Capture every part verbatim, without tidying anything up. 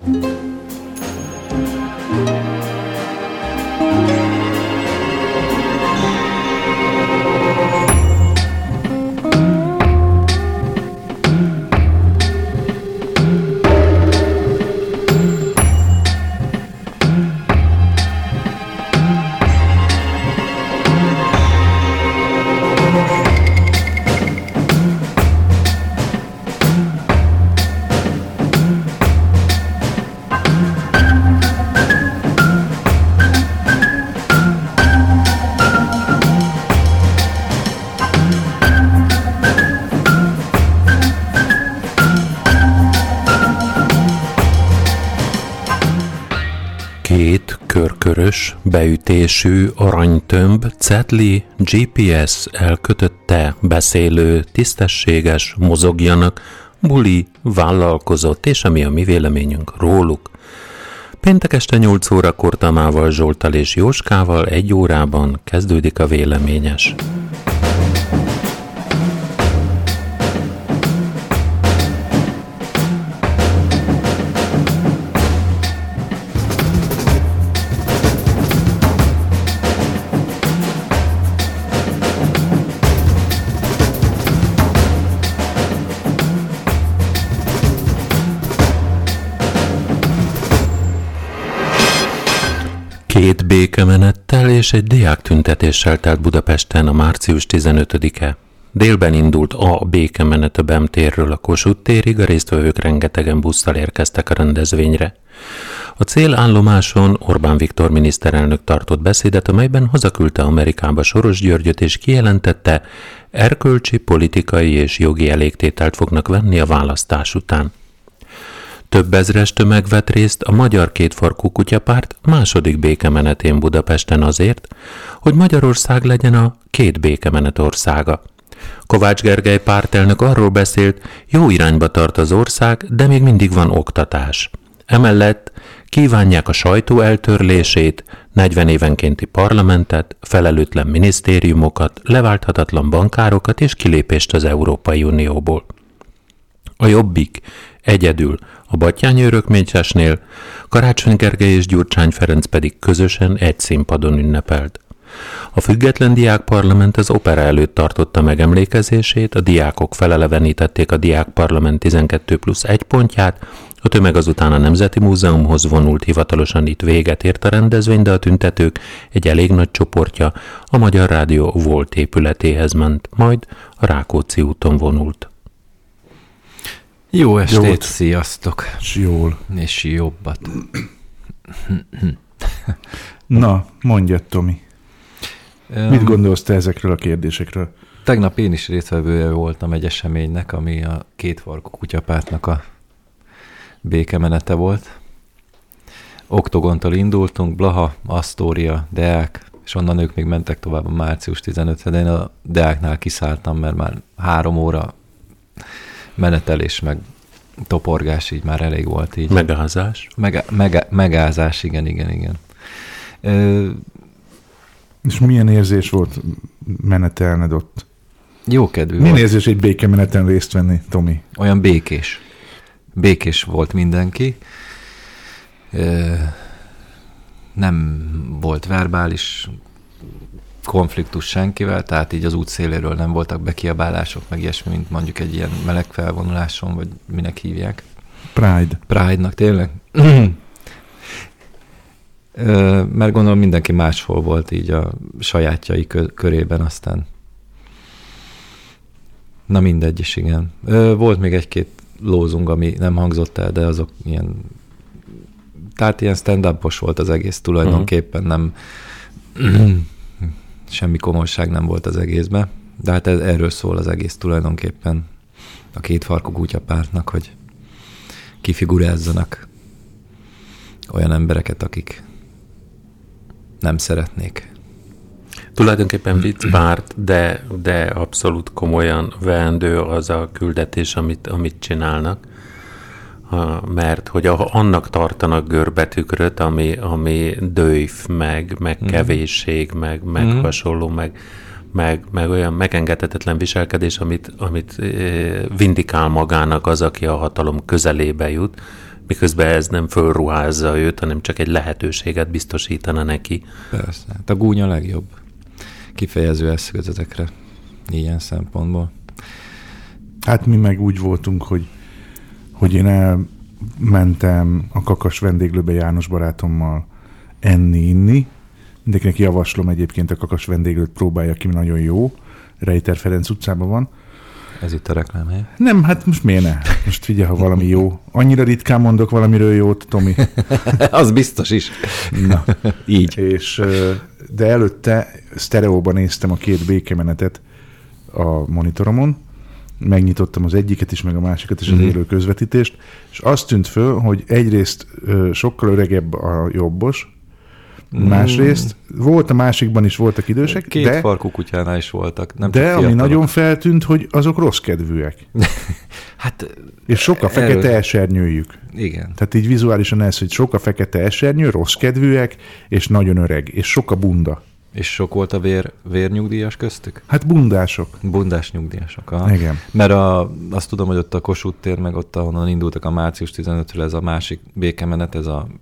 Két körkörös, beütésű aranytömb cetli gé pé es elkötötte, beszélő, tisztességes, mozogjanak, buli, vállalkozott, és ami a mi véleményünk róluk. Péntek este nyolc órakor Tamával, Zsolttal és Jóskával egy órában kezdődik a véleményes. Két békemenettel és egy diáktüntetéssel telt Budapesten a március tizenötödike. Délben indult a békemenet a Bem térről a Kossuth térig, a résztvevők rengetegen busszal érkeztek a rendezvényre. A célállomáson Orbán Viktor miniszterelnök tartott beszédet, amelyben hazaküldte Amerikába Soros Györgyöt és kijelentette, erkölcsi, politikai és jogi elégtételt fognak venni a választás után. Több ezres tömeg vett részt a Magyar Kétfarkú Kutyapárt második békemenetén Budapesten azért, hogy Magyarország legyen a két békemenet országa. Kovács Gergely pártelnök arról beszélt, jó irányba tart az ország, de még mindig van oktatás. Emellett kívánják a sajtó eltörlését, negyven évenkénti parlamentet, felelőtlen minisztériumokat, leválthatatlan bankárokat és kilépést az Európai Unióból. A Jobbik egyedül a Batthyány Örökmécsesnél, Karácsony Gergely és Gyurcsány Ferenc pedig közösen egy színpadon ünnepelt. A Független Diákparlament az opera előtt tartotta megemlékezését, a diákok felelevenítették a Diákparlament tizenkettő plusz egy pontját, a tömeg azután a Nemzeti Múzeumhoz vonult, hivatalosan itt véget ért a rendezvény, de a tüntetők egy elég nagy csoportja a Magyar Rádió volt épületéhez ment, majd a Rákóczi úton vonult. Jó estét, Jót. Sziasztok! És jól. És jobbat. Na, mondja, Tomi. Um, Mit gondolsz te ezekről a kérdésekről? Tegnap én is résztvevője voltam egy eseménynek, ami a Kétfarkú Kutyapártnak a békemenete volt. Oktogontól indultunk, Blaha, Asztória, Deák, és onnan ők még mentek tovább a március tizenötödikén. Én a Deáknál kiszálltam, mert már három óra menetelés, meg toporgás, így már elég volt így. Megázás. Mege, mege, megázás, igen, igen, igen. Ö, És milyen érzés volt menetelned ott? Jókedvű Milyen volt. érzés egy békemeneten részt venni, Tomi? Olyan békés. Békés volt mindenki. Ö, nem volt verbális konfliktus senkivel, tehát így az útszéléről nem voltak bekiabálások, meg ilyesmi, mint mondjuk egy ilyen meleg felvonuláson, vagy minek hívják. Pride. Pride-nak, tényleg? Ö, mert gondolom mindenki máshol volt így a sajátjai kö- körében, aztán na mindegy is, igen. Ö, volt még egy-két lózung, ami nem hangzott el, de azok ilyen, tehát ilyen stand-upos volt az egész tulajdonképpen, nem semmi komolyság nem volt az egészben, de hát ez, erről szól az egész tulajdonképpen a Kétfarkú Kutyapártnak, hogy kifigurázzanak olyan embereket, akik nem szeretnék. Tulajdonképpen viccpárt, de, de abszolút komolyan veendő az a küldetés, amit, amit csinálnak. Mert hogy annak tartanak görbetükröt, ami, ami dőjf, meg, meg kevésség, meg, meg mm. hasonló, meg, meg, meg olyan megengedhetetlen viselkedés, amit, amit vindikál magának az, aki a hatalom közelébe jut, miközben ez nem fölruházza őt, hanem csak egy lehetőséget biztosítana neki. Persze. Hát a gúny a legjobb kifejező eszköz ezekre ilyen szempontból. Hát mi meg úgy voltunk, hogy, hogy én elmentem a Kakas vendéglőbe János barátommal enni, inni. Mindenkinek javaslom egyébként a Kakas vendéglőt próbálja ki, nagyon jó. Rejter Ferenc utcában van. Ez itt a reklám, hely? Nem, hát most miért ne? Most figyelj, ha valami jó. Annyira ritkán mondok valamiről jót, Tomi. Az biztos is. Na, így. És, de előtte sztereóban néztem a két békemenetet a monitoromon, megnyitottam az egyiket is, meg a másikat is, az mm-hmm. élő közvetítést, és azt tűnt föl, hogy egyrészt sokkal öregebb a jobbos, mm. másrészt volt a másikban is voltak idősek, Két de, farkú kutyánál is voltak. Nem de ami nagyon feltűnt, hogy azok rossz kedvűek. hát, és sok a fekete erről... esernyőjük. Igen. Tehát így vizuálisan ez, hogy sok a fekete esernyő, rossz kedvűek, és nagyon öreg, és sok a bunda. És sok volt a vér, vérnyugdíjas köztük? Hát bundások. Bundás nyugdíjasok, aha. Igen. Mert a, azt tudom, hogy ott a Kossuth tér, meg ott, ahonnan indultak a március tizenötödikéről, ez a másik békemenet, ez a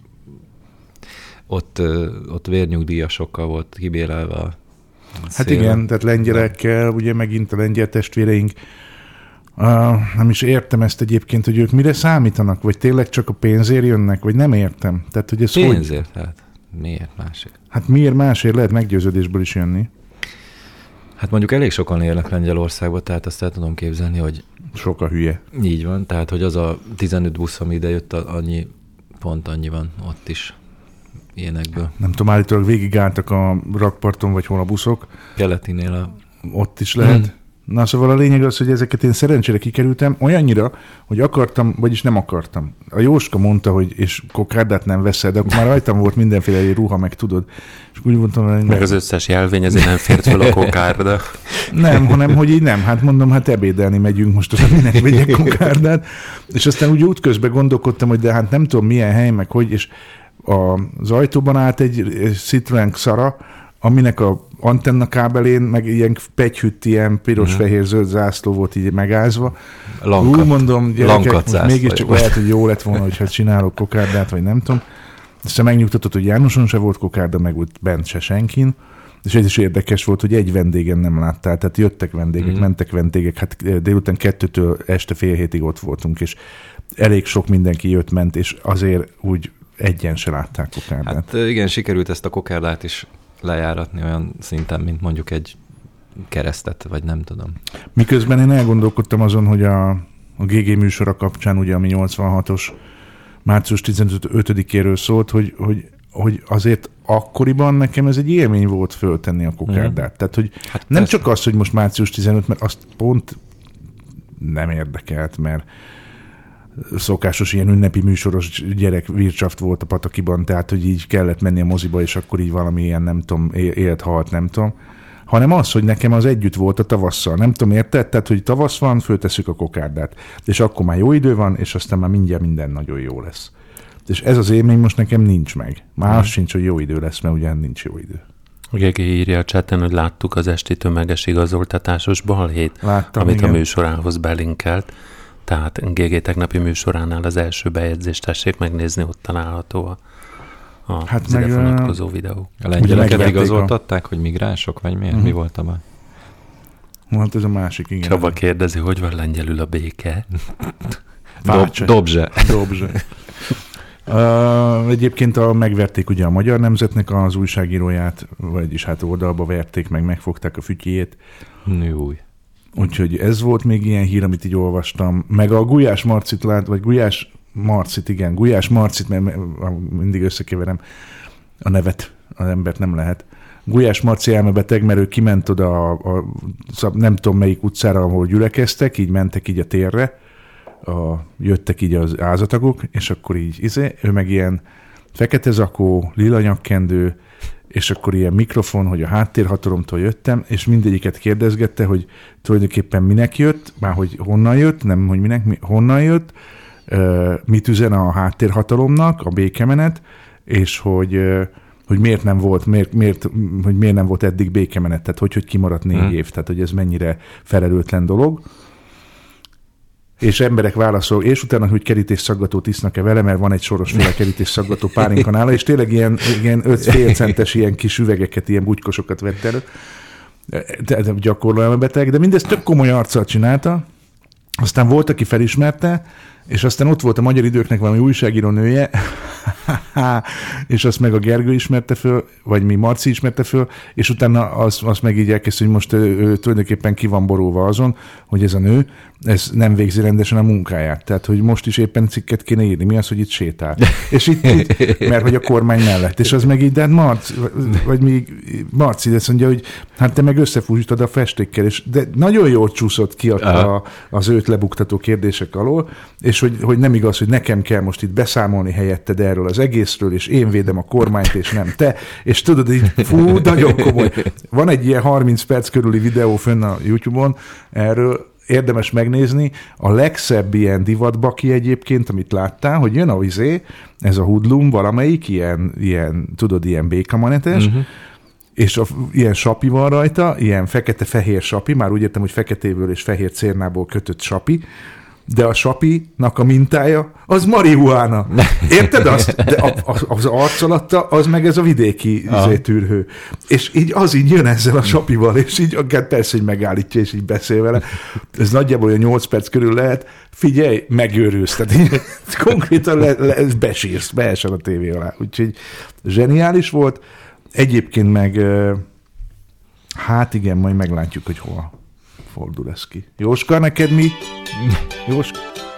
ott, ott vérnyugdíjasokkal volt kibérelve a Hát szél. igen, tehát lengyelekkel, ugye megint a lengyel testvéreink, uh, nem is értem ezt egyébként, hogy ők mire számítanak, vagy tényleg csak a pénzért jönnek, vagy nem értem. Tehát, hogy ez pénzért, hogy... hát miért másik? Hát miért másért lehet meggyőződésből is jönni? Hát mondjuk elég sokan élnek Lengyelországban, tehát azt el tudom képzelni, hogy sok a hülye. Így van, tehát hogy az a tizenöt busz, ami ide jött, annyi, pont annyi van ott is ilyenekből. Nem tudom, állítólag végigálltak a rakparton, vagy hol a buszok. Keletinél a... Ott is lehet. Hmm. Na szóval a lényeg az, hogy ezeket én szerencsére kikerültem, olyannyira, hogy akartam, vagyis nem akartam. A Jóska mondta, hogy és kokárdát nem veszel, de akkor már rajtam volt mindenféle ruha, meg tudod. És úgy mondtam, hogy meg az összes jelvény, ezért nem fért fel a kokárda. Nem, hanem, hogy így nem. Hát mondom, hát ebédelni megyünk most, aztán minek vegyek kokárdát. És aztán úgy útközben gondolkodtam, hogy de hát nem tudom milyen hely, meg hogy, és az ajtóban állt egy Citroen Xara, aminek a antenna kábelén, meg ilyen pegyhütt, ilyen piros-fehér-zöld zászló volt így megázva. Lankat. Úgy mondom, gyerekek, most mégiscsak vagy. lehet, hogy jó lett volna, hogyha csinálok kokárdát, vagy nem tudom. Aztán megnyugtatott, hogy Jánoson se volt kokárda, meg ott bent se senkin. És ez is érdekes volt, hogy egy vendégen nem láttál. Tehát jöttek vendégek, mm. mentek vendégek. Hát délután kettőtől este fél hétig ott voltunk, és elég sok mindenki jött-ment, és azért úgy egyen se látták kokárdát. Hát igen, sikerült ezt a kokárdát is lejáratni olyan szinten, mint mondjuk egy keresztet, vagy nem tudom. Miközben én elgondolkodtam azon, hogy a, a gé gé műsora kapcsán, ugye, ami nyolcvanhatos március tizenötödikéről szólt, hogy, hogy, hogy azért akkoriban nekem ez egy élmény volt föltenni a kokárdát. Mm. Tehát, hogy hát nem persze. Csak az, hogy most március tizenötödike, mert azt pont nem érdekelt, mert szokásos ilyen ünnepi műsoros gyerek vircsaft volt a Patakiban, tehát, hogy így kellett menni a moziba, és akkor így valami ilyen, nem tudom, élt, halt, nem tudom. Hanem az, hogy nekem az együtt volt a tavasszal. Nem tudom, érted? Tehát, hogy tavasz van, föltesszük a kokárdát. És akkor már jó idő van, és aztán már mindjárt minden nagyon jó lesz. És ez az élmény most nekem nincs meg. Már hmm. az sincs, hogy jó idő lesz, mert ugyan nincs jó idő. Gégé írja a chaten, hogy láttuk az esti tömeges igazoltatásos balhét, Láttam, amit igen. a műsorához belinkelt. Tehát gé gé tegnapi műsoránál az első bejegyzést tessék megnézni, ott található a, a hát ide vonatkozó videó. A lengyeleket igazoltatták, a... hogy migránsok, vagy miért? Uh-huh. Mi volt a baj? Hát ez a másik, igen. Csaba kérdezi, hogy van lengyelül a béke? Dob, dobzse. Dobzse. Uh, egyébként a, megverték ugye a Magyar Nemzetnek az újságíróját, vagyis hát oldalba verték, meg megfogták a fütyjét. Új. Úgyhogy ez volt még ilyen hír, amit így olvastam. Meg a Gulyás Marcit lát, vagy Gulyás Marcit, igen, Gulyás Marcit, mert mindig összekeverem a nevet, az embert nem lehet. Gulyás Marci elmebeteg, mert ő kiment oda a, a, nem tudom melyik utcára, ahol gyülekeztek, így mentek így a térre, a, jöttek így az ázatagok, és akkor így, izé, ő meg ilyen fekete zakó, lila nyakkendő, és akkor ilyen mikrofon, hogy a háttérhatalomtól jöttem, és mindegyiket kérdezgette, hogy tulajdonképpen minek jött, már hogy honnan jött, nem hogy minek, mi, honnan jött, mit üzen a háttérhatalomnak, a békemenet, és hogy, hogy miért nem volt, miért, miért, hogy miért nem volt eddig békemenet, tehát hogy, hogy kimaradt négy hmm. év, tehát hogy ez mennyire felelőtlen dolog. és emberek válaszol, és utána, hogy kerítésszaggatót isznak-e vele, mert van egy sorosféle kerítésszaggató pálinka nála, és tényleg ilyen, ilyen öt fél centes ilyen kis üvegeket, ilyen bugykosokat vett elő. De, de gyakorló beteg, de mindezt tök komoly arccal csinálta. Aztán volt, aki felismerte, és aztán ott volt a Magyar Időknek valami újságíró nője, és azt meg a Gergő ismerte föl, vagy mi Marci ismerte föl, és utána azt, azt meg így elkezdte, hogy most ő, ő tulajdonképpen ki van borulva azon, hogy ez a nő, ez nem végzi rendesen a munkáját. Tehát, hogy most is éppen cikket kéne írni. Mi az, hogy itt sétál? És itt, itt mert hogy a kormány mellett. És az meg így, de hát Marci, vagy még Marci, azt mondja, hogy hát te meg összefújtad a festékkel, és de nagyon jól csúszott ki a, a, az őt lebuktató kérdések alól, és hogy, hogy nem igaz, hogy nekem kell most itt beszámolni helyetted erről az egészről, és én védem a kormányt, és nem te. És tudod, így fú, nagyon komoly. Van egy ilyen harminc perc körüli videó fönn a YouTube-on erről, érdemes megnézni, a legszebb ilyen divatbaki egyébként, amit láttál, hogy jön a vizé, ez a hudlum valamelyik, ilyen, ilyen tudod, ilyen békamanetes, uh-huh. és a, ilyen sapi van rajta, ilyen fekete-fehér sapi, már úgy értem, hogy feketéből és fehér cérnából kötött sapi, de a sapinak a mintája az marihuána. Érted azt? De a, a, az arcalatta az meg ez a vidéki tűrhő. És így az így jön ezzel a sapival, és így akár persze, hogy megállítja, és így beszél vele. Ez nagyjából olyan nyolc perc körül lehet. Figyelj, megőrülsz. Tehát így konkrétan le, le, besírsz, beesel a tévé alá. Úgyhogy zseniális volt. Egyébként meg hát igen, majd meglátjuk, hogy hol fordul ez ki. Jóska, neked mi? Jóska?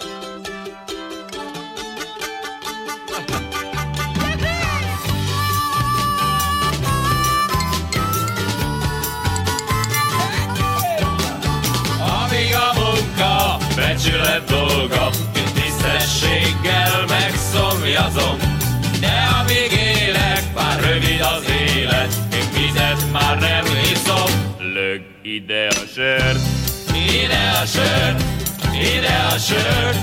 Amíg a munka becsület dolga, tisztességgel megszomjazom, de amíg élek, bár rövid az élet, még vizet már nem iszom. Lög ide a sört, ide a sört, ide a sört.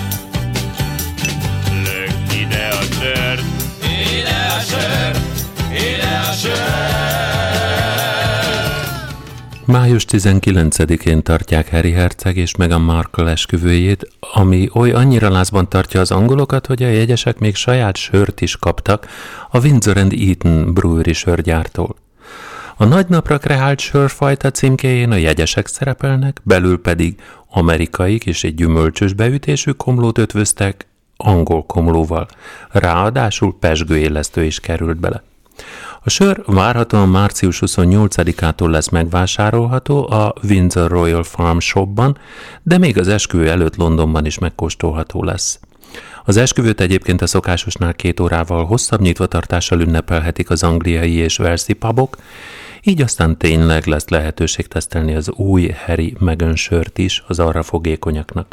Lög ide a sört, ide a sört, ide a sört. Május tizenkilencedikén tartják Harry herceg és Meghan Markle esküvőjét, ami oly annyira lázban tartja az angolokat, hogy a jegyesek még saját sört is kaptak a Windsor and Eton Brewery sörgyártól. A nagy napra kreált sörfajta címkéjén a jegyesek szerepelnek, belül pedig amerikaik és egy gyümölcsös beütésű komlót ötvöztek angol komlóval. Ráadásul pezsgőélesztő is került bele. A sör várhatóan március huszonnyolcadikától lesz megvásárolható a Windsor Royal Farm Shopban, de még az esküvő előtt Londonban is megkóstolható lesz. Az esküvőt egyébként a szokásosnál két órával hosszabb nyitvatartással ünnepelhetik az angliai és walesi pubok, így aztán tényleg lesz lehetőség tesztelni az új Harry Meghan sört is az arra fogékonyaknak.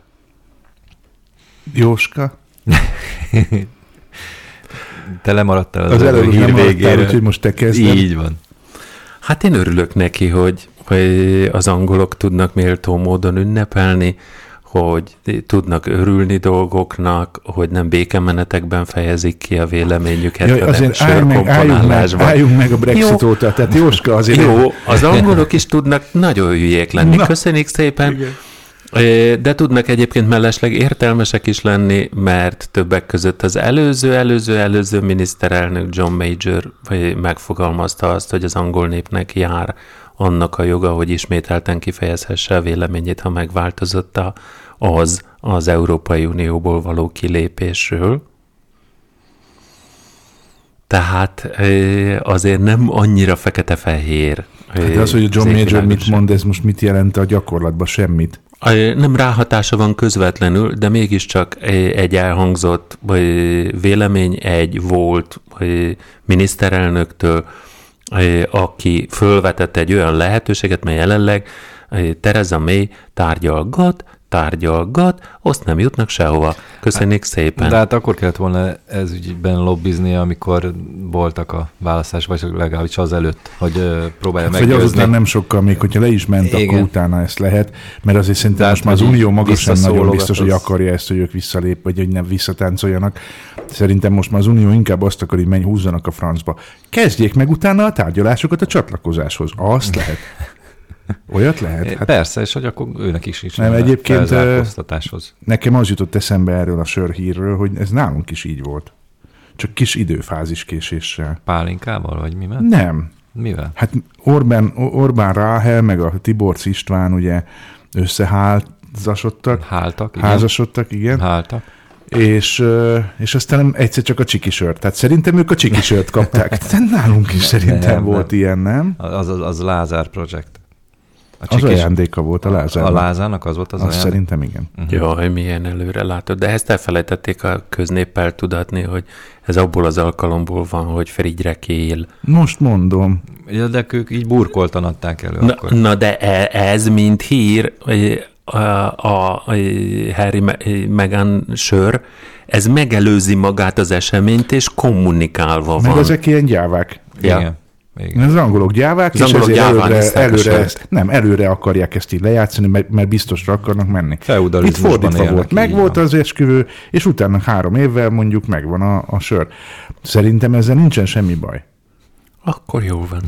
Jóska? Te lemaradtál az, az elő hír végére. Úgyhogy most te kezded. Így van. Hát én örülök neki, hogy, hogy az angolok tudnak méltó módon ünnepelni, hogy tudnak örülni dolgoknak, hogy nem békemenetekben fejezik ki a véleményüket, Jaj, hanem sörkomponálásban. Álljunk meg a Brexit jó. óta, tehát Jóska azért... Jó, az angolok is tudnak nagyon hülyék lenni. Na. Köszönjük szépen. Igen. De tudnak egyébként mellesleg értelmesek is lenni, mert többek között az előző, előző, előző miniszterelnök John Major megfogalmazta azt, hogy az angol népnek jár annak a joga, hogy ismételten kifejezhesse a véleményét, ha megváltozott az az Európai Unióból való kilépésről. Tehát azért nem annyira fekete-fehér. Hát az, hogy John Major mit mond, ez most mit jelent a gyakorlatban? Semmit. Nem ráhatása van közvetlenül, de mégiscsak egy elhangzott vélemény egy volt miniszterelnöktől, aki fölvetett egy olyan lehetőséget, mely jelenleg Theresa May tárgyalgat, tárgyalgat, azt nem jutnak sehova. Köszönjük hát, szépen. De hát akkor kellett volna ez ügyben lobbizni, amikor voltak a választás, vagy legalábbis az előtt, hogy uh, próbálja hát, meggyőzni. Vagy azután nem sokkal, még hogyha le is ment, igen. Akkor utána ezt lehet, mert azért szerintem most már az Unió maga sem nagyon biztos, hogy akarja ezt, hogy ők visszalép, vagy hogy nem visszatáncoljanak. Szerintem most már az Unió inkább azt akar, hogy menj, húzzanak a francba. Kezdjék meg utána a tárgyalásokat a csatlakozáshoz. Azt lehet. Olyat lehet? Hát persze, és hogy akkor őnek is is. Nem, egyébként felzárkóztatáshoz. Nekem az jutott eszembe erről a sörhírről, hogy ez nálunk is így volt. Csak kis időfázis késéssel. Pálinkával, vagy mi ment? Nem. Mivel? Hát Orbán, Orbán Ráhel, meg a Tiborcs István ugye összeházasodtak. Háltak, igen. Házasodtak, igen. Háltak. És, és aztán egyszer csak a csikisört. Tehát szerintem ők a csikisört kapták. Tehát nálunk is szerintem nem, volt nem. ilyen, nem? Az, az, az Lázár Project. A az ajándéka volt a Lázárnak. A Lázárnak az volt az ajándék? Szerintem igen. Uh-huh. Jaj, milyen előre látod. De ezt elfelejtették a köznéppel tudatni, hogy ez abból az alkalomból van, hogy Frigyre kél. Most mondom. Ja, de ők így burkoltan adták elő na, akkor. Na de ez, mint hír, a, a, a Harry Meghan sör, ez megelőzi magát az eseményt, és kommunikálva Meg van. Meg ezek ilyen gyávák. Ja. Igen. Igen. Az angolok gyávák, az és angolok ezért előre, előre, ezt, nem, előre akarják ezt így lejátszani, mert, mert biztosra akarnak menni. Itt fordítva volt. Meg volt az esküvő, és utána három évvel mondjuk megvan a, a sör. Szerintem ezzel nincsen semmi baj. Akkor jó van.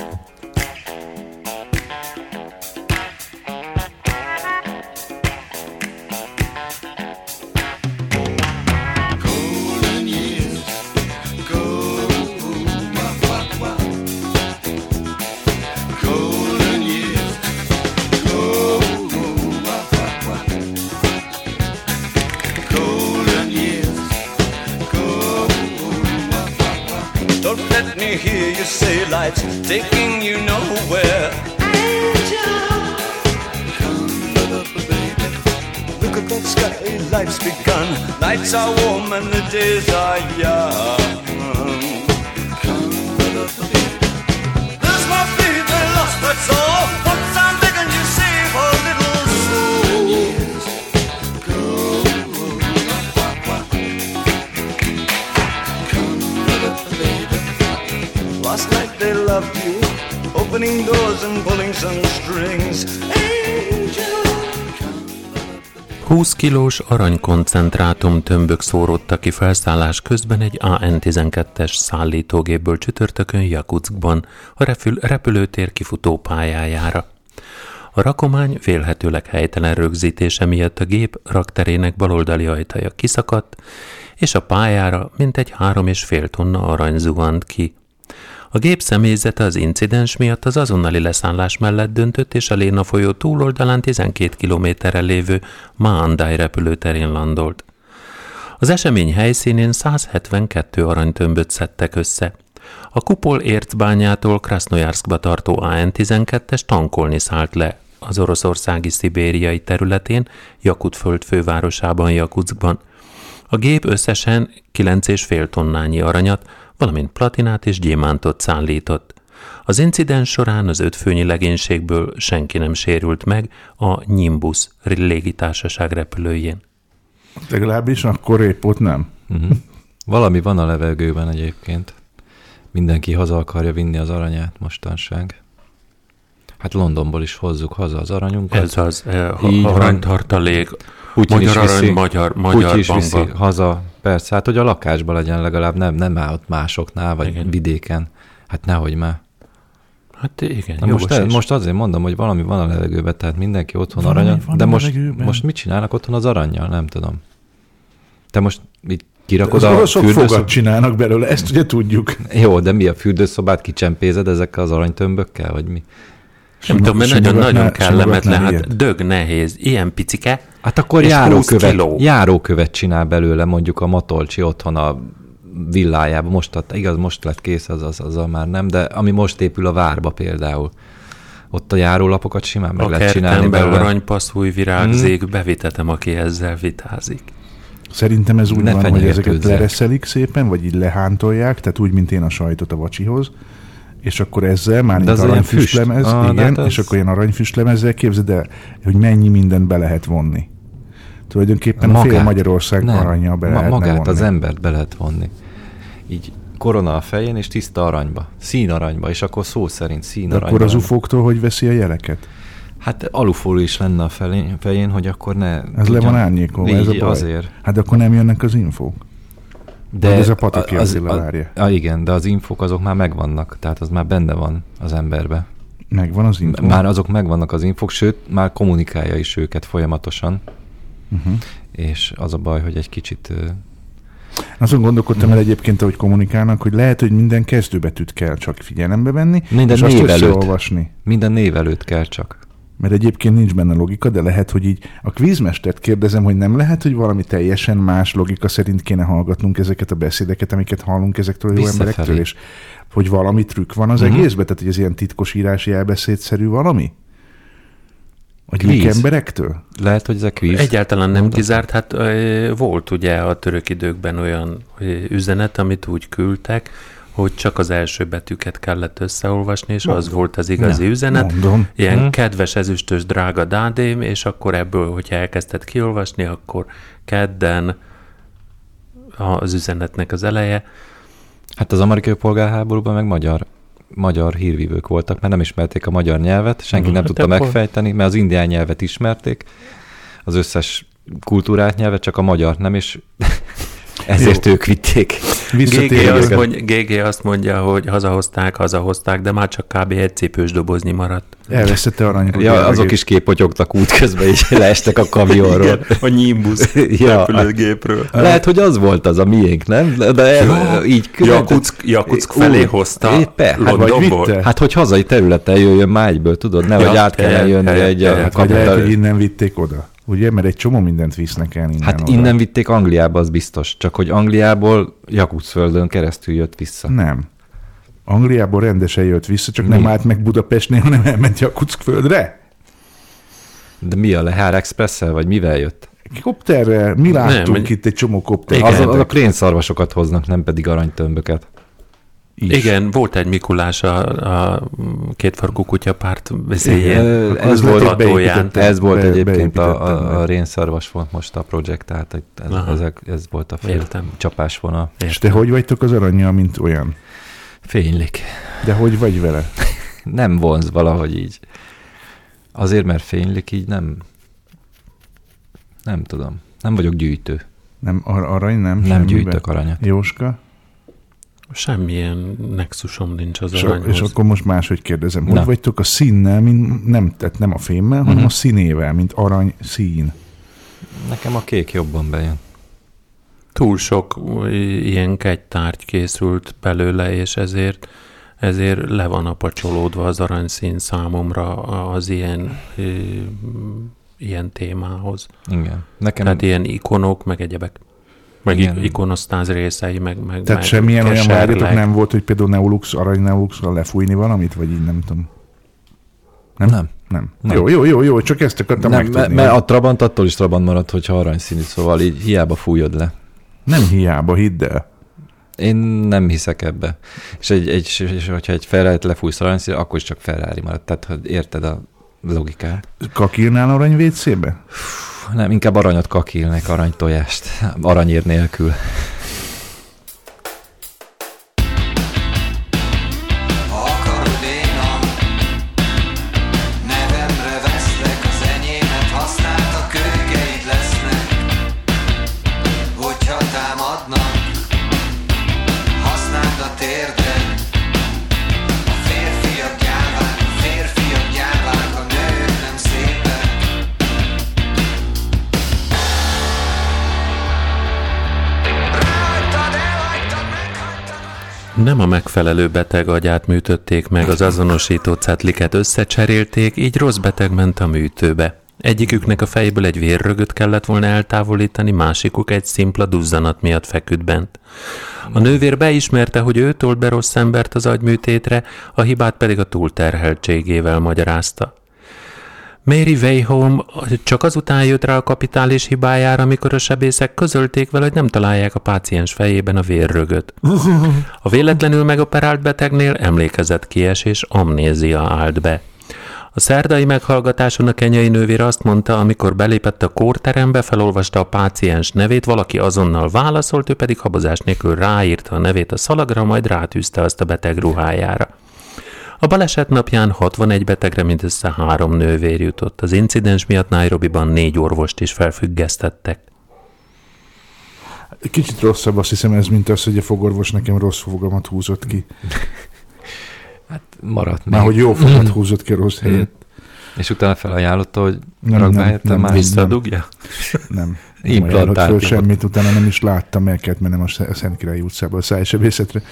Taking you nowhere. Angel, come up, baby. Look at that sky, life's begun. Nights are warm and the days are young. Come up, baby. There's my feet, they're lost, that's all. Once I'm begging you, save a little soul. Years go. Come up, baby. Last night they loved you, opening doors and pulling some strings. húsz kilós aranykoncentrátum tömbök szóródtak ki felszállás közben egy á en tizenkettes szállítógépből csütörtökön Jakutszkban, a repül- repülőtér kifutó pályájára. A rakomány vélhetőleg helytelen rögzítése miatt a gép rakterének baloldali ajtaja kiszakadt, és a pályára mintegy három és fél tonna arany zuhant ki. A gép személyzete az incidens miatt az azonnali leszállás mellett döntött, és a Léna folyó túloldalán tizenkét kilométerre lévő Maandáj repülőterén landolt. Az esemény helyszínén száz hetvenkettő aranytömböt szedtek össze. A Kupol Ércbányától Krasznojarszkba tartó á en tizenkettes tankolni szállt le az oroszországi szibériai területén, Jakutföld fővárosában, Jakutszkban. A gép összesen kilenc és fél tonnányi aranyat, valamint platinát és gyémántot szállított. Az incidens során az ötfőnyi legénységből senki nem sérült meg a Nimbus légitársaság repülőjén. Legalábbis akkor épp ott nem. Uh-huh. Valami van a levegőben egyébként. Mindenki haza akarja vinni az aranyát mostanság. Hát Londonból is hozzuk haza az aranyunkat. Ez az eh, aranytartalék. Putyin magyar is viszi, arany, magyar, magyar is viszi haza. Persze, hát hogy a lakásban legyen legalább, nem, nem áll ott másoknál, vagy igen. vidéken. Hát nehogy már. Hát igen, Na most, el, most azért mondom, hogy valami van a levegőben, tehát mindenki otthon aranyat, de most, most mit csinálnak otthon az arannyal? Nem tudom. Te most így kirakod a fürdőszobát? fogat csinálnak belőle, ezt ugye tudjuk. Jó, de mi a fürdőszobát kicsempézed ezekkel az aranytömbökkel, vagy mi? Nem tudom, mert nagyon-nagyon kellemetlen, hát dög nehéz, ilyen picike. Hát akkor járókövet, járókövet csinál belőle mondjuk a Matolcsi otthon a villájában. Most, igaz, most lett kész, az, az, az már nem, de ami most épül a Várba például. Ott a járólapokat simán meg a lehet csinálni belőle. A aranypasszúj virágzik, hmm. bevitetem, aki ezzel vitázik. Szerintem ez úgy ne van, hogy ezeket lereszelik szépen, vagy így lehántolják, tehát úgy, mint én a sajtot a vacsihoz, és akkor ezzel már itt aranyfüstlemez, ah, igen, az... és akkor ilyen aranyfüstlemezzel képzeld el, hogy mennyi mindent be lehet vonni. Tulajdonképpen magát, a fél Magyarország aranyjal be ma, lehetne magát vonni. Az embert be lehet vonni. Így korona a fején, és tiszta aranyba. Színaranyba, és akkor szó szerint színaranyba. De akkor az ufóktól hogy veszi a jeleket? Hát alufólió is lenne a fején, hogy akkor ne... Ez ugyan, le van árnyékolva, ez a baj. Azért. Hát akkor nem jönnek az infók. De ez a Pataki Attila várja. A, igen, de az infók azok már megvannak, tehát az már benne van az emberbe. Megvan az info? Már azok megvannak az infok, sőt, már kommunikálja is őket folyamatosan. Uh-huh. És az a baj, hogy egy kicsit... Azon gondolkodtam el egyébként, ahogy kommunikálnak, hogy lehet, hogy minden kezdőbetűt kell csak figyelembe venni, minden és azt név előtt. olvasni. Minden név előtt kell csak. Mert egyébként nincs benne logika, de lehet, hogy így a kvízmestert kérdezem, hogy nem lehet, hogy valami teljesen más logika szerint kéne hallgatnunk ezeket a beszédeket, amiket hallunk ezektől a jó Visszafelé. emberektől, és hogy valami trükk van az uh-huh. egészben? Tehát, hogy ez ilyen titkos írási elbeszédszerű valami? A gyík emberektől? Lehet, hogy ez a kvíz. Egyáltalán nem kizárt. Hát ö, volt ugye a török időkben olyan ö, üzenet, amit úgy küldtek, hogy csak az első betűket kellett összeolvasni, és mondom. Az volt az igazi ja, üzenet. Mondom. Ilyen hmm. kedves, ezüstös, drága dádém, és akkor ebből, hogyha elkezdted kiolvasni, akkor kedden az üzenetnek az eleje. Hát az amerikai polgárháborúban meg magyar, magyar hírvívők voltak, mert nem ismerték a magyar nyelvet, senki hmm. nem hát tudta akkor... megfejteni, mert az indián nyelvet ismerték, az összes kultúrát nyelvet, csak a magyar nem, és ezért Jó. ők vitték. gé gé azt, mondja, gé gé azt mondja, hogy hazahozták, hazahozták, de már csak kb. Egy cipős dobozni maradt. Elveszette aranyról. Ja, azok is képotyogtak útközben, és leestek a kamionról. Igen, a Nimbus ja, repülőgépről. Lehet, hogy az volt az a miénk, nem? De ja, így Jakutsk, Jakutsk felé hozta éppen, Londonból. Hát, hát, hogy hazai területen jöjjön már egyből, tudod? Nehogy ja, át kellene jönni el, egy... el, a, vagy lehet, hogy innen vitték oda. Ugye? Mert egy csomó mindent visznek el innen. Hát oda. innen vitték Angliába, az biztos. Csak hogy Angliából Jakutszföldön keresztül jött vissza. Nem. Angliából rendesen jött vissza, csak mi? Nem állt meg Budapestnél, hanem elment Jakutszkföldre. De mi a Lehár Expresszel, vagy mivel jött? Kopterrel. Mi láttunk nem, itt egy csomó kopter. Az, az a krénszarvasokat hoznak, nem pedig aranytömböket. Is. Igen, volt egy Mikulás a, a kétfarkú kutyapárt veszélyén. Ez volt, ez volt be, egyébként a, a, a rénszarvas volt most a projekt, tehát ez, ez, ez volt a fél csapásvonal. És te hogy vagytok az arannyal, mint olyan? Fénylik. De hogy vagy vele? Nem vonz valahogy így. Azért, mert fénylik, így nem... Nem tudom. Nem vagyok gyűjtő. Nem, ar- arany nem? Nem semmiben? Gyűjtök aranyat. Jóska? Semmilyen nexusom nincs az és aranyhoz. És akkor most máshogy kérdezem. Hogy Na. vagytok a színnel, mint, nem, tehát nem a fémmel, uh-huh. hanem a színével, mint arany szín? Nekem a kék jobban bejön. Túl sok ilyen kegytárgy készült belőle, és ezért, ezért le van apacsolódva az aranyszín számomra az ilyen, e, ilyen témához. Igen. Nekem... Tehát ilyen ikonok, meg egyebek. Meg igen. ikonosztáz részei, meg, meg tehát meg semmilyen olyan vágyatok nem volt, hogy például Neolux, arany Neoluxra lefújni valamit, vagy így nem tudom. Nem? Nem. Nem. nem. Jó, jó, jó, jó, csak ezt akartam nem, megtudni. Mert a Trabant attól is Trabant maradt, hogyha aranyszínű, szóval így hiába fújod le. Nem hiába, hidd el. Én nem hiszek ebbe. És, egy, egy, és hogyha egy Ferrari-t lefújsz aranyszínű, akkor is csak Ferrari maradt. Tehát hogy érted a logikát. Kakírnál arany vécébe? Nem, inkább aranyat kakilnek, aranytojást. Aranyér nélkül. Nem a megfelelő beteg agyát műtötték meg, az azonosító cetliket összecserélték, így rossz beteg ment a műtőbe. Egyiküknek a fejből egy vérrögöt kellett volna eltávolítani, másikuk egy szimpla duzzanat miatt feküdt bent. A nővér beismerte, hogy ő tolt be rossz embert az agyműtétre, a hibát pedig a túlterheltségével magyarázta. Mary Weiholm csak azután jött rá a kapitális hibájára, amikor a sebészek közölték vele, hogy nem találják a páciens fejében a vérrögöt. A véletlenül megoperált betegnél emlékezetkiesés, amnézia állt be. A szerdai meghallgatáson a kenyai nővér azt mondta, amikor belépett a kórterembe, felolvasta a páciens nevét, valaki azonnal válaszolt, ő pedig habozás nélkül ráírta a nevét a szalagra, majd rátűzte azt a beteg ruhájára. A baleset napján hatvanegy betegre mindössze három nővér jutott. Az incidens miatt Nairobiban négy orvost is felfüggesztettek. Kicsit rosszabb, azt hiszem ez, mint az, hogy a fogorvos nekem rossz fogamat húzott ki. Hát maradt még. Már hogy jó fogat húzott ki rossz helyet. És utána felajánlotta, hogy Nem, rak be nem, helyettem nem, már. nem. Visszadugja? Nem. Implantált Nem ajánlott föl volt. semmit, utána nem is láttam, el kellett mennem a Szentkirályi utcába a szájsebészetre.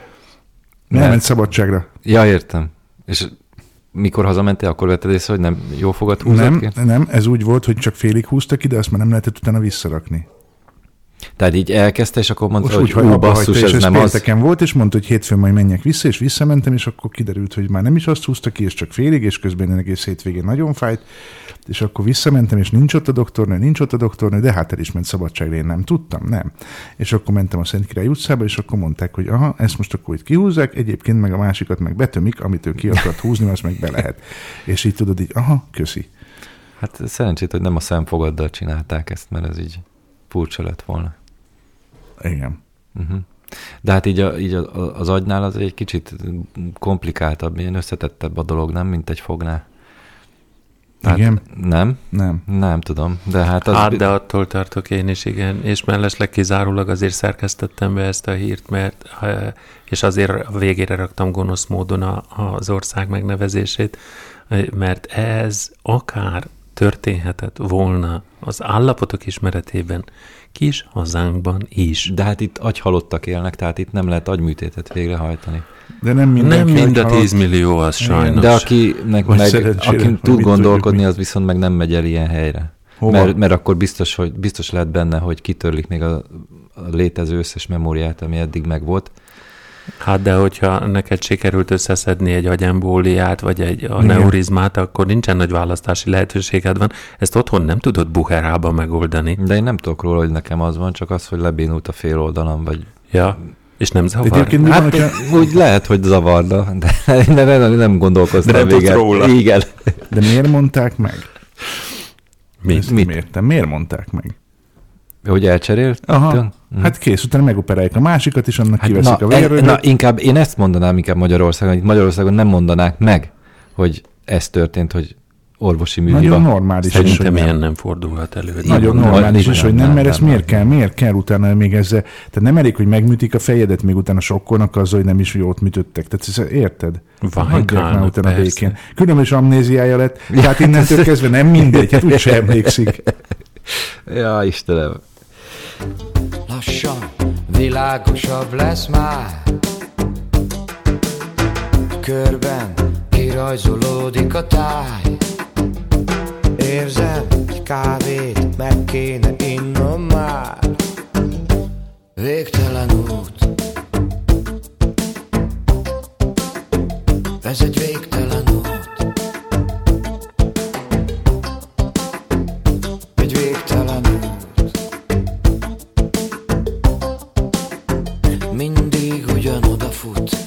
Nem Nem. ment szabadságra. Ja, értem. És mikor hazamentél, akkor vetted észre, hogy nem jó fogat húzott Nem, ki? nem, ez úgy volt, hogy csak félig húzta ki, de azt már nem lehetett utána visszarakni. Tehát így elkezdte, és akkor mondta, Most hogy úgy, hogy ú, abba basszus, hagyta, és ez ez nem az. pénteken volt, és mondta, hogy hétfőn majd menjek vissza, és visszamentem, és akkor kiderült, hogy már nem is azt húzta ki, és csak félig, és közben egész hétvégén nagyon fájt, és akkor visszamentem, és nincs ott a doktornő, nincs ott a doktornő, de hát el is ment szabadságra, én nem tudtam, nem. És akkor mentem a Szentkirályi utcába, és akkor mondták, hogy aha, ezt most akkor itt kihúzzák, egyébként meg a másikat meg betömik, amit ő ki akart húzni, azt meg be lehet. És így tudod, így aha, köszi. Hát szerencsét, hogy nem a szemfogaddal csinálták ezt, mert ez így furcsa lett volna. Igen. Uh-huh. De hát így, a, így a, az agynál az egy kicsit komplikáltabb, ilyen összetettebb a dolog, nem, mint egy fognál. Tehát Igen? Nem? Nem. Nem tudom, de hát az... Hát, de attól tartok én is, igen. És mellesleg kizárólag azért szerkesztettem be ezt a hírt, mert, és azért a végére raktam gonosz módon a, az ország megnevezését, mert ez akár történhetett volna az állapotok ismeretében kis hazánkban is. De hát itt agyhalottak élnek, tehát itt nem lehet agyműtétet végrehajtani. De nem Nem mind a halott. tíz millió az sajnos. De akinek Vagy meg, szerencsére, aki vagy tud mit gondolkodni, tudjuk az viszont meg nem megy el ilyen helyre. Hova? Mert, mert akkor biztos, hogy biztos lehet benne, hogy kitörlik még a, a létező összes memóriát, ami eddig megvolt. Hát de hogyha neked sikerült összeszedni egy agyembóliát, vagy egy a Igen. neurizmát, akkor nincsen nagy választási lehetőséged van. Ezt otthon nem tudod buherában megoldani. De én nem tudok róla, hogy nekem az van, csak az, hogy lebénult a fél oldalam, vagy... Ja, és nem De zavar. egyébként mi van, Hát hogyha... úgy lehet, hogy zavarna, de nem, nem, nem gondolkoztam De nem tudsz végén. róla. Igen. De miért mondták meg? Mi? Ezt Mit? nem értem. Miért mondták meg? Hogy elcserélt? Aha, hát kész, utána megoperálják a másikat, és annak Hát kiveszik na, a e, vérről. na, inkább én ezt mondanám inkább Magyarországon, itt Magyarországon nem mondanák meg, hogy ez történt, hogy orvosi műhiba. Nagyon normális is, Szerintem hogy ilyen nem. nem fordulhat elő. Nagyon Nem, normális nem, is, hogy nem, nem, nem, mert ezt nem, miért nem. kell, miért kell utána még ezzel, tehát nem elég, hogy megműtik a fejedet, még utána sokkolnak azzal, hogy nem is jót műtöttek. Tehát ezt érted? Hagyják már Vajkálnak, utána persze. békén. Különös amnéziája lett, tehát innentől kezdve nem mindegy, hát úgyse emlékszik. Ja, Istenem. Lassan világosabb lesz már. Körben kirajzolódik a táj. Érzem, egy kávét meg kéne innom már. Végtelen út. Ez egy végtelen út. Egy végtelen út. Mindig ugyanoda fut.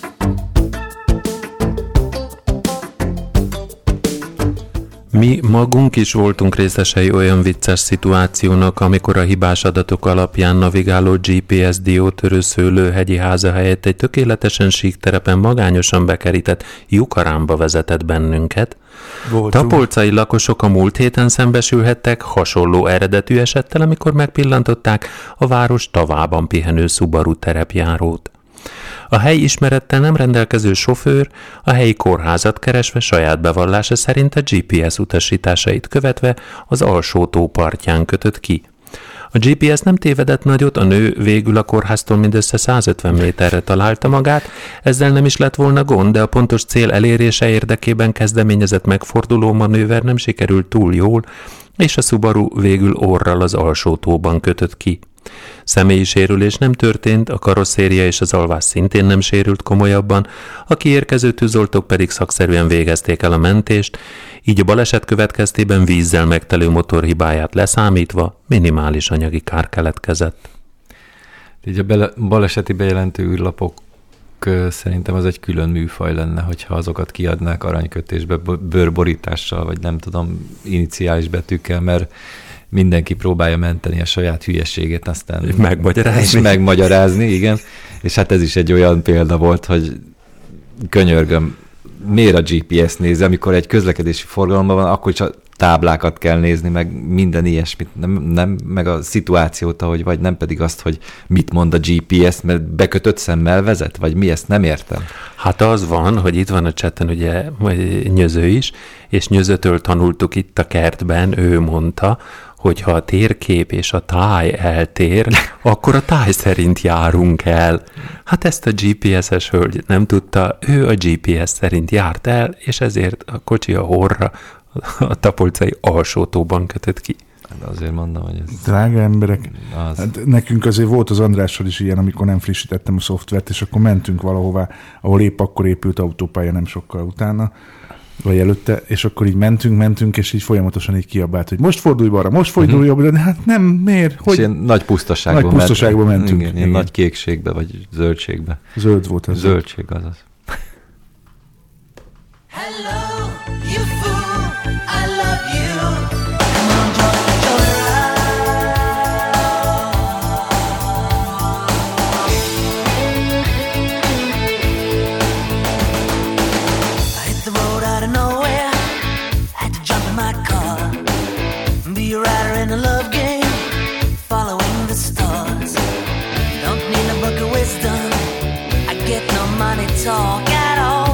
Mi magunk is voltunk részesei olyan vicces szituációnak, amikor a hibás adatok alapján navigáló gé pé es diótörő szőlőhegyi háza helyett egy tökéletesen sík terepen magányosan bekerített lyukarámba vezetett bennünket. Tapolcai lakosok a múlt héten szembesülhettek hasonló eredetű esettel, amikor megpillantották a város tavában pihenő Subaru terepjárót. A helyi ismerettel nem rendelkező sofőr a helyi kórházat keresve saját bevallása szerint a gé pé es utasításait követve az alsó tó partján kötött ki. A gé pé es nem tévedett nagyot, a nő végül a kórháztól mindössze százötven méterre találta magát, ezzel nem is lett volna gond, de a pontos cél elérése érdekében kezdeményezett megforduló manőver nem sikerült túl jól, és a Subaru végül orral az alsó tóban kötött ki. Személyi sérülés nem történt, a karosszéria és az alvás szintén nem sérült komolyabban, a kiérkező tűzoltók pedig szakszerűen végezték el a mentést, így a baleset következtében vízzel megtelő motor hibáját leszámítva minimális anyagi kár keletkezett. Így a bele, baleseti bejelentő űrlapok ö, szerintem az egy külön műfaj lenne, hogyha azokat kiadnák aranykötésbe, bőrborítással, vagy nem tudom, iniciális betűkkel, mert mindenki próbálja menteni a saját hülyeségét, aztán Megmagyarázni. És megmagyarázni, igen. És hát ez is egy olyan példa volt, hogy könyörgöm, miért a gé pé es nézi, amikor egy közlekedési forgalomban van, akkor is táblákat kell nézni, meg minden ilyesmit, nem, nem meg a szituációt, ahogy vagy, nem pedig azt, hogy mit mond a gé pé es, mert bekötött szemmel vezet, vagy mi, ezt nem értem. Hát az van, hogy itt van a chatten ugye Nyöző is, és Nyözőtől tanultuk itt a kertben, ő mondta, hogy ha a térkép és a táj eltér, akkor a táj szerint járunk el. Hát ezt a gé pé es-es hölgy nem tudta, ő a gé pé es szerint járt el, és ezért a kocsi a horra a Tapolcai alsótóban kötött ki. De azért mondom, hogy ez... Drága emberek, Az. hát nekünk azért volt az Andrással is ilyen, amikor nem frissítettem a szoftvert, és akkor mentünk valahová, ahol épp akkor épült autópálya nem sokkal utána, vagy előtte, és akkor így mentünk, mentünk, és így folyamatosan így kiabált, hogy most fordulj balra, most fordulj uh-huh. jobbra, de hát nem, miért? Hogy? Hogy? És ilyen nagy pusztaságban, Nagy pusztaságban ment, mentünk. Igen, ilyen igen. nagy kékségbe, vagy zöldségbe. Zöld volt ez. Zöldség azaz. Hello, you fool, I love you. Come on, join, join a I hit the road out of nowhere, had to jump in my car, be a rider in a love game, following the stars. Don't need a book of wisdom, I get no money talk at all.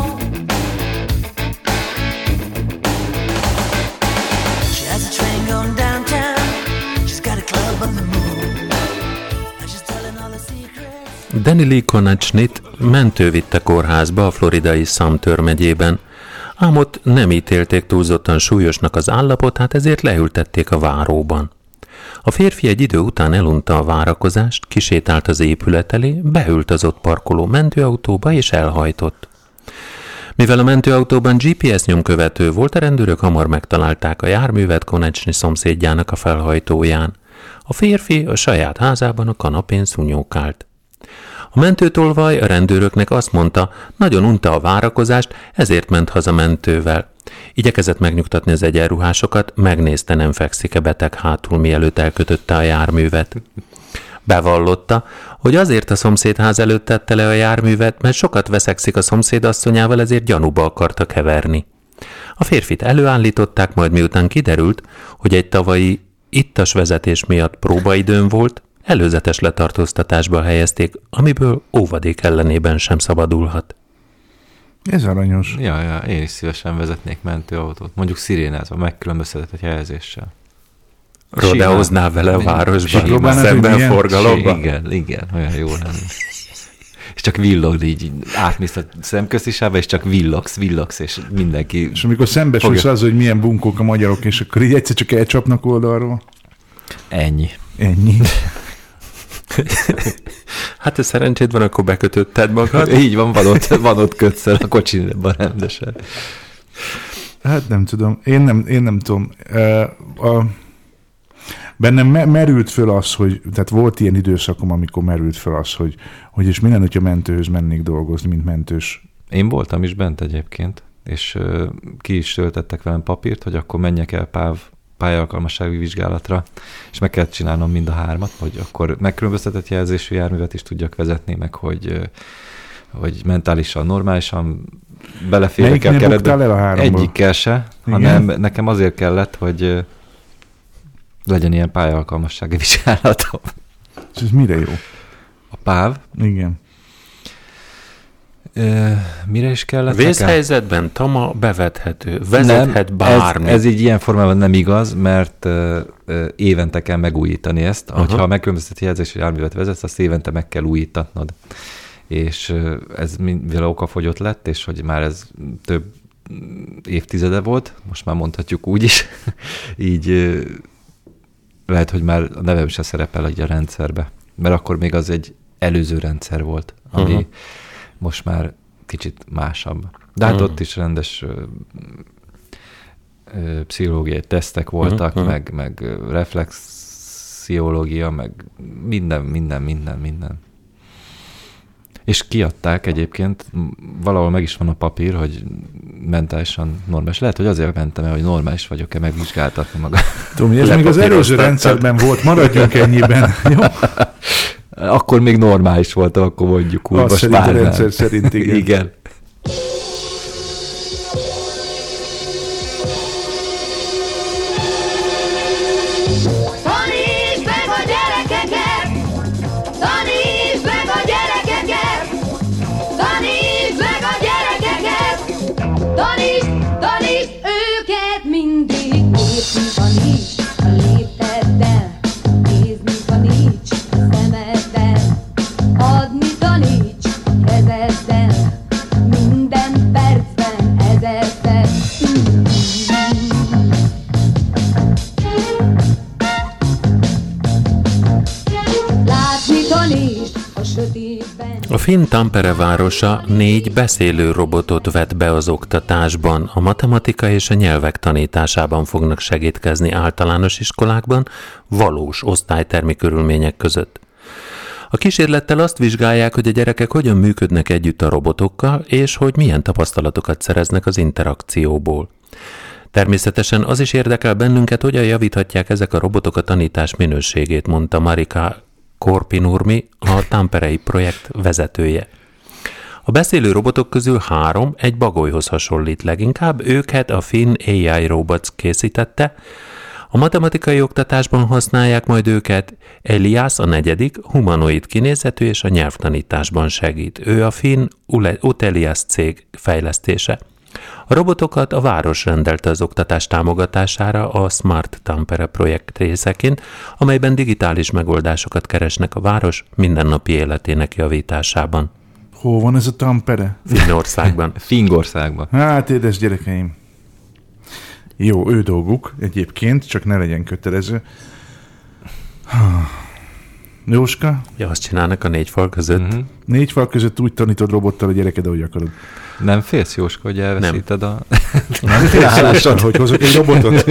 There's a train going downtown. She's got a club on the moon. And she's telling all the secrets. Danny Lee Konacsnit mentő vitte kórházba a floridai Sumter megyében, ám ott nem ítélték túlzottan súlyosnak az állapotát, ezért leültették a váróban. A férfi egy idő után elunta a várakozást, kisétált az épület elé, beült az ott parkoló mentőautóba és elhajtott. Mivel a mentőautóban gé pé es nyomkövető volt, a rendőrök hamar megtalálták a járművet Konacsny szomszédjának a felhajtóján. A férfi a saját házában a kanapén szúnyókált. A mentőtolvaj a rendőröknek azt mondta, nagyon unta a várakozást, ezért ment haza mentővel. Igyekezett megnyugtatni az egyenruhásokat, megnézte, nem fekszik-e beteg hátul, mielőtt elkötötte a járművet. Bevallotta, hogy azért a szomszédház előtt tette le a járművet, mert sokat veszekszik a szomszédasszonyával, ezért gyanúba akarta keverni. A férfit előállították, majd miután kiderült, hogy egy tavalyi ittas vezetés miatt próbaidőn volt, előzetes letartóztatásba helyezték, amiből óvadék ellenében sem szabadulhat. Ez aranyos. Ja, ja, én is szívesen vezetnék mentőautót. Mondjuk szirénázva, megkülönböztetett helyezéssel. Rodeóznál vele a városban, Próbálnád, szemben hogy milyen? forgalomban. Igen, igen, olyan jó lenne. És csak villogd így, átmész a szemköztisába, és csak villogsz, villogsz, és mindenki... És amikor szembesülsz az, hogy milyen bunkók a magyarok, és akkor így egyszer csak elcsapnak oldalról. Ennyi. Ennyi. Hát ez szerencséd van, akkor bekötötted magad. Így van, van ott, van ott kötszel a kocsinban rendesen. Hát nem tudom. Én nem, én nem tudom. A, bennem me- merült föl az, hogy, tehát volt ilyen időszakom, amikor merült föl az, hogy, hogy és minden, hogyha mentőhöz mennék dolgozni, mint mentős. Én voltam is bent egyébként, és uh, ki is töltettek velem papírt, hogy akkor menjek el páv pályaalkalmassági vizsgálatra, és meg kell csinálnom mind a hármat, hogy akkor megkülönböztetett jelzésű járművet is tudjak vezetni, meg hogy, hogy mentálisan, normálisan beleférek el keretbe. Egyikkel se, hanem nekem azért kellett, hogy legyen ilyen pályaalkalmassági vizsgálatom. És ez mire jó? A páv? Igen. E, mire is kellett? Vészhelyzetben Tama bevethető, vezethet nem, bármi. Ez, ez így ilyen formában nem igaz, mert uh, uh, évente kell megújítani ezt. Aha. Hogyha megkülönböztetett jelzésű járművet vezetsz, azt évente meg kell újítatnod. És uh, ez mivel okafogyott lett, és hogy már ez több évtizede volt, most már mondhatjuk úgy is, így uh, lehet, hogy már a nevem se szerepel egy a rendszerbe. Mert akkor még az egy előző rendszer volt, ami uh-huh. most már kicsit másabb. De hát uh-huh. ott is rendes ö, ö, pszichológiai tesztek voltak, uh-huh. meg, meg reflexiológia, meg minden, minden, minden, minden. És kiadták egyébként, valahol meg is van a papír, hogy mentálisan normális. Lehet, hogy azért mentem el, hogy normális vagyok-e megvizsgáltatni magam. Tomi, ez még az előző rendszerben volt, maradjunk ennyiben. Jó? Akkor még normális voltam, akkor mondjuk úgy. Azt szerint a rendszer szerint, igen. Igen. finn Tampere városa négy beszélő robotot vet be az oktatásban. A matematika és a nyelvek tanításában fognak segítkezni általános iskolákban, valós osztálytermi körülmények között. A kísérlettel azt vizsgálják, hogy a gyerekek hogyan működnek együtt a robotokkal, és hogy milyen tapasztalatokat szereznek az interakcióból. Természetesen az is érdekel bennünket, hogyan javíthatják ezek a robotok a tanítás minőségét, mondta Marika Korpinurmi, a tamperei projekt vezetője. A beszélő robotok közül három egy bagolyhoz hasonlít leginkább, őket a Finn á i Robots készítette. A matematikai oktatásban használják majd őket, Elias a negyedik, humanoid kinézetű és a nyelvtanításban segít. Ő a Finn Utelias cég fejlesztése. A robotokat a város rendelte az oktatás támogatására a Smart Tampere projekt részeként, amelyben digitális megoldásokat keresnek a város mindennapi életének javításában. Hol van ez a Tampere? Finnországban. Finnországban. Hát, édes gyerekeim. Jó, ő dolguk egyébként, csak ne legyen kötelező. Jóska? Ja, azt csinálnak a négy fal között. Mm-hmm. Négy fal között úgy tanítod robottal a gyereked, ahogy akarod. Nem félsz, Jóska, hogy elveszíted Nem. a... Nem félsz, hogy hozok egy robotot?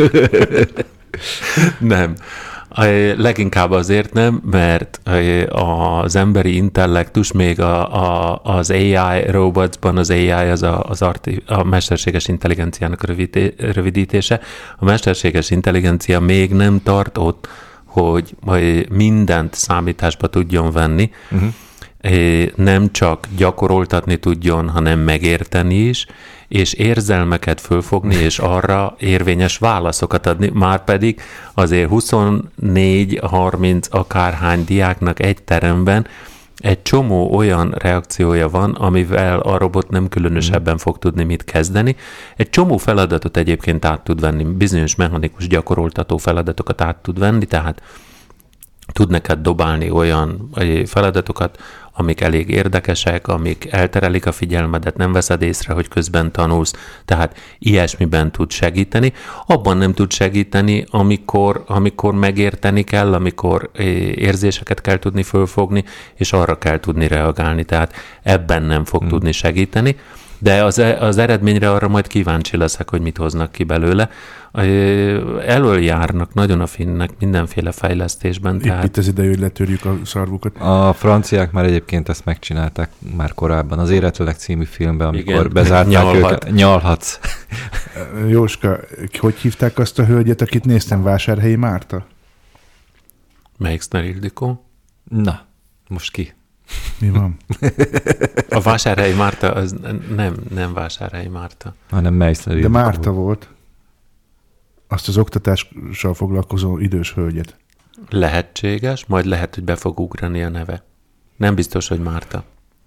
Nem. Leginkább azért nem, mert az emberi intellektus még a, a, az á i robotsban, az á i az a, az arti, a mesterséges intelligenciának a rövidítése. A mesterséges intelligencia még nem tart ott, hogy mindent számításba tudjon venni, uh-huh. nem csak gyakoroltatni tudjon, hanem megérteni is, és érzelmeket fölfogni, és arra érvényes válaszokat adni, már pedig azért huszonnégy harminc akárhány diáknak egy teremben egy csomó olyan reakciója van, amivel a robot nem különösebben fog tudni mit kezdeni. Egy csomó feladatot egyébként át tud venni, bizonyos mechanikus gyakoroltató feladatokat át tud venni, tehát tud neked dobálni olyan feladatokat, amik elég érdekesek, amik elterelik a figyelmedet, nem veszed észre, hogy közben tanulsz, tehát ilyesmiben tud segíteni. Abban nem tud segíteni, amikor, amikor megérteni kell, amikor érzéseket kell tudni fölfogni, és arra kell tudni reagálni, tehát ebben nem fog hmm. tudni segíteni. De az, az eredményre arra majd kíváncsi leszek, hogy mit hoznak ki belőle. Elől járnak nagyon a finnek mindenféle fejlesztésben. Itt, tehát... itt az ideje, hogy letörjük a szarvukat. A franciák már egyébként ezt megcsinálták már korábban. Az Életőleg című filmben, amikor igen, bezárták nyalhat. őket. Nyalhatsz. Jóska, hogy hívták azt a hölgyet, akit néztem, Vásárhelyi Márta? Melyik Szner Ildikó? Na, most ki? Mi van? A Vásárhelyi Márta, az nem, nem Vásárhelyi Márta. Hanem Meissner De Márta volt. Azt az oktatással foglalkozó idős hölgyet. Lehetséges, majd lehet, hogy be fog ugrani a neve. Nem biztos, hogy Márta.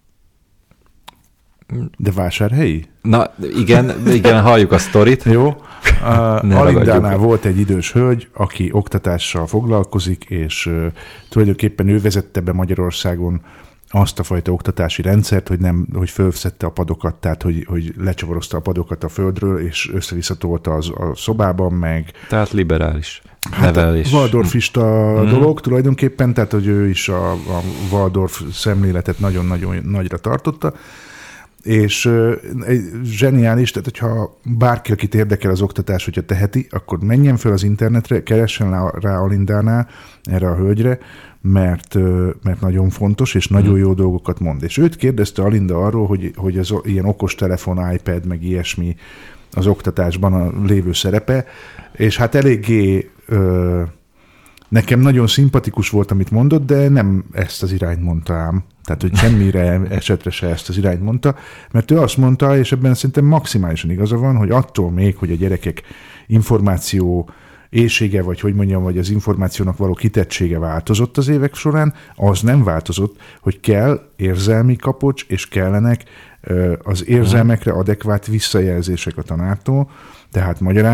De Vásárhelyi? Na, igen, igen, halljuk a sztorit. Jó. Uh, Alindánál volt egy idős hölgy, aki oktatással foglalkozik, és uh, tulajdonképpen ő vezette be Magyarországon azt a fajta oktatási rendszert, hogy nem, hogy fölszedte a padokat, tehát hogy, hogy lecsavarozta a padokat a földről, és összevisszatolta az, a szobában, meg... Tehát liberális hát nevelés. Waldorfista mm. dolog tulajdonképpen, tehát hogy ő is a, a Waldorf szemléletet nagyon-nagyon nagyra tartotta, és egy zseniális, tehát hogyha bárki, akit érdekel az oktatás, hogyha teheti, akkor menjen fel az internetre, keressen rá Alindánál, erre a hölgyre, mert, mert nagyon fontos, és nagyon jó dolgokat mond. És őt kérdezte Alinda arról, hogy, hogy az ilyen okostelefon, iPad, meg ilyesmi az oktatásban a lévő szerepe, és hát eléggé ö, nekem nagyon szimpatikus volt, amit mondott, de nem ezt az irányt mondta ám. Tehát, hogy semmire esetre se ezt az irányt mondta, mert ő azt mondta, és ebben szerintem maximálisan igaza van, hogy attól még, hogy a gyerekek információ éhsége, vagy hogy mondjam, vagy az információnak való kitettsége változott az évek során, az nem változott, hogy kell érzelmi kapocs, és kellenek az érzelmekre adekvát visszajelzések a tanártól, tehát magyarán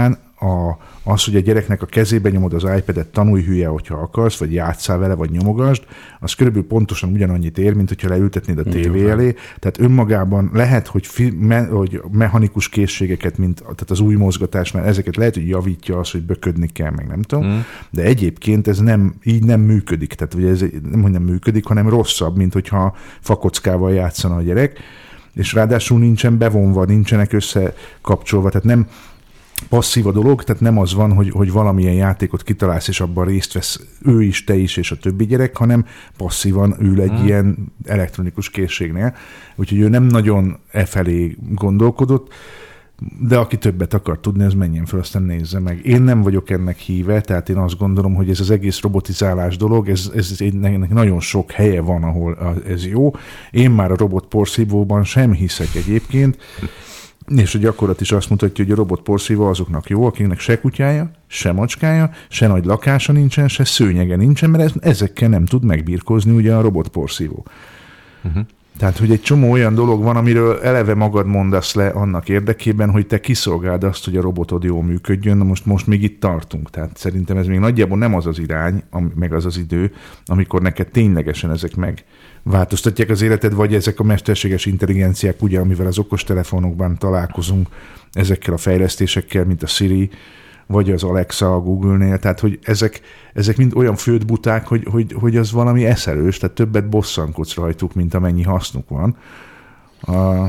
a, az, hogy a gyereknek a kezébe nyomod az iPad-et, tanulj hülye, hogyha akarsz, vagy játsszál vele, vagy nyomogasd, az körülbelül pontosan ugyanannyit ér, mint hogyha leültetnéd a tévé elé. Tehát önmagában lehet, hogy, fi, me, hogy mechanikus készségeket, mint tehát az új mozgatásnál, ezeket lehet, hogy javítja az, hogy böködni kell, meg nem tudom, mm. de egyébként ez nem, így nem működik. Tehát ugye ez nem, hogy nem működik, hanem rosszabb, mint hogyha fakockával játszana a gyerek, és ráadásul nincsen bevonva, nincsenek összekapcsolva, tehát nem passzív a dolog, tehát nem az van, hogy, hogy valamilyen játékot kitalálsz, és abban részt vesz ő is, te is, és a többi gyerek, hanem passzívan ül egy hmm. ilyen elektronikus készségnél. Úgyhogy ő nem nagyon e felé gondolkodott, de aki többet akar tudni, az menjen fel, aztán nézze meg. Én nem vagyok ennek híve, tehát én azt gondolom, hogy ez az egész robotizálás dolog, ez, ez ennek nagyon sok helye van, ahol ez jó. Én már a robot porszívóban sem hiszek egyébként, és a gyakorlat is azt mutatja, hogy a robot porszívó azoknak jó, akiknek se kutyája, se macskája, se nagy lakása nincsen, se szőnyege nincsen, mert ezekkel nem tud megbirkózni ugye a robot porszívó. Uh-huh. Tehát, hogy egy csomó olyan dolog van, amiről eleve magad mondasz le annak érdekében, hogy te kiszolgáld azt, hogy a robotod jól működjön. Na most, most még itt tartunk. Tehát szerintem ez még nagyjából nem az az irány, meg az az idő, amikor neked ténylegesen ezek megváltoztatják az életed, vagy ezek a mesterséges intelligenciák, ugye, amivel az okostelefonokban találkozunk, ezekkel a fejlesztésekkel, mint a Siri, vagy az Alexa a Google-nél, tehát hogy ezek, ezek mind olyan földbuták, hogy, hogy, hogy az valami eszelős, tehát többet bosszankodsz rajtuk, mint amennyi hasznuk van. A...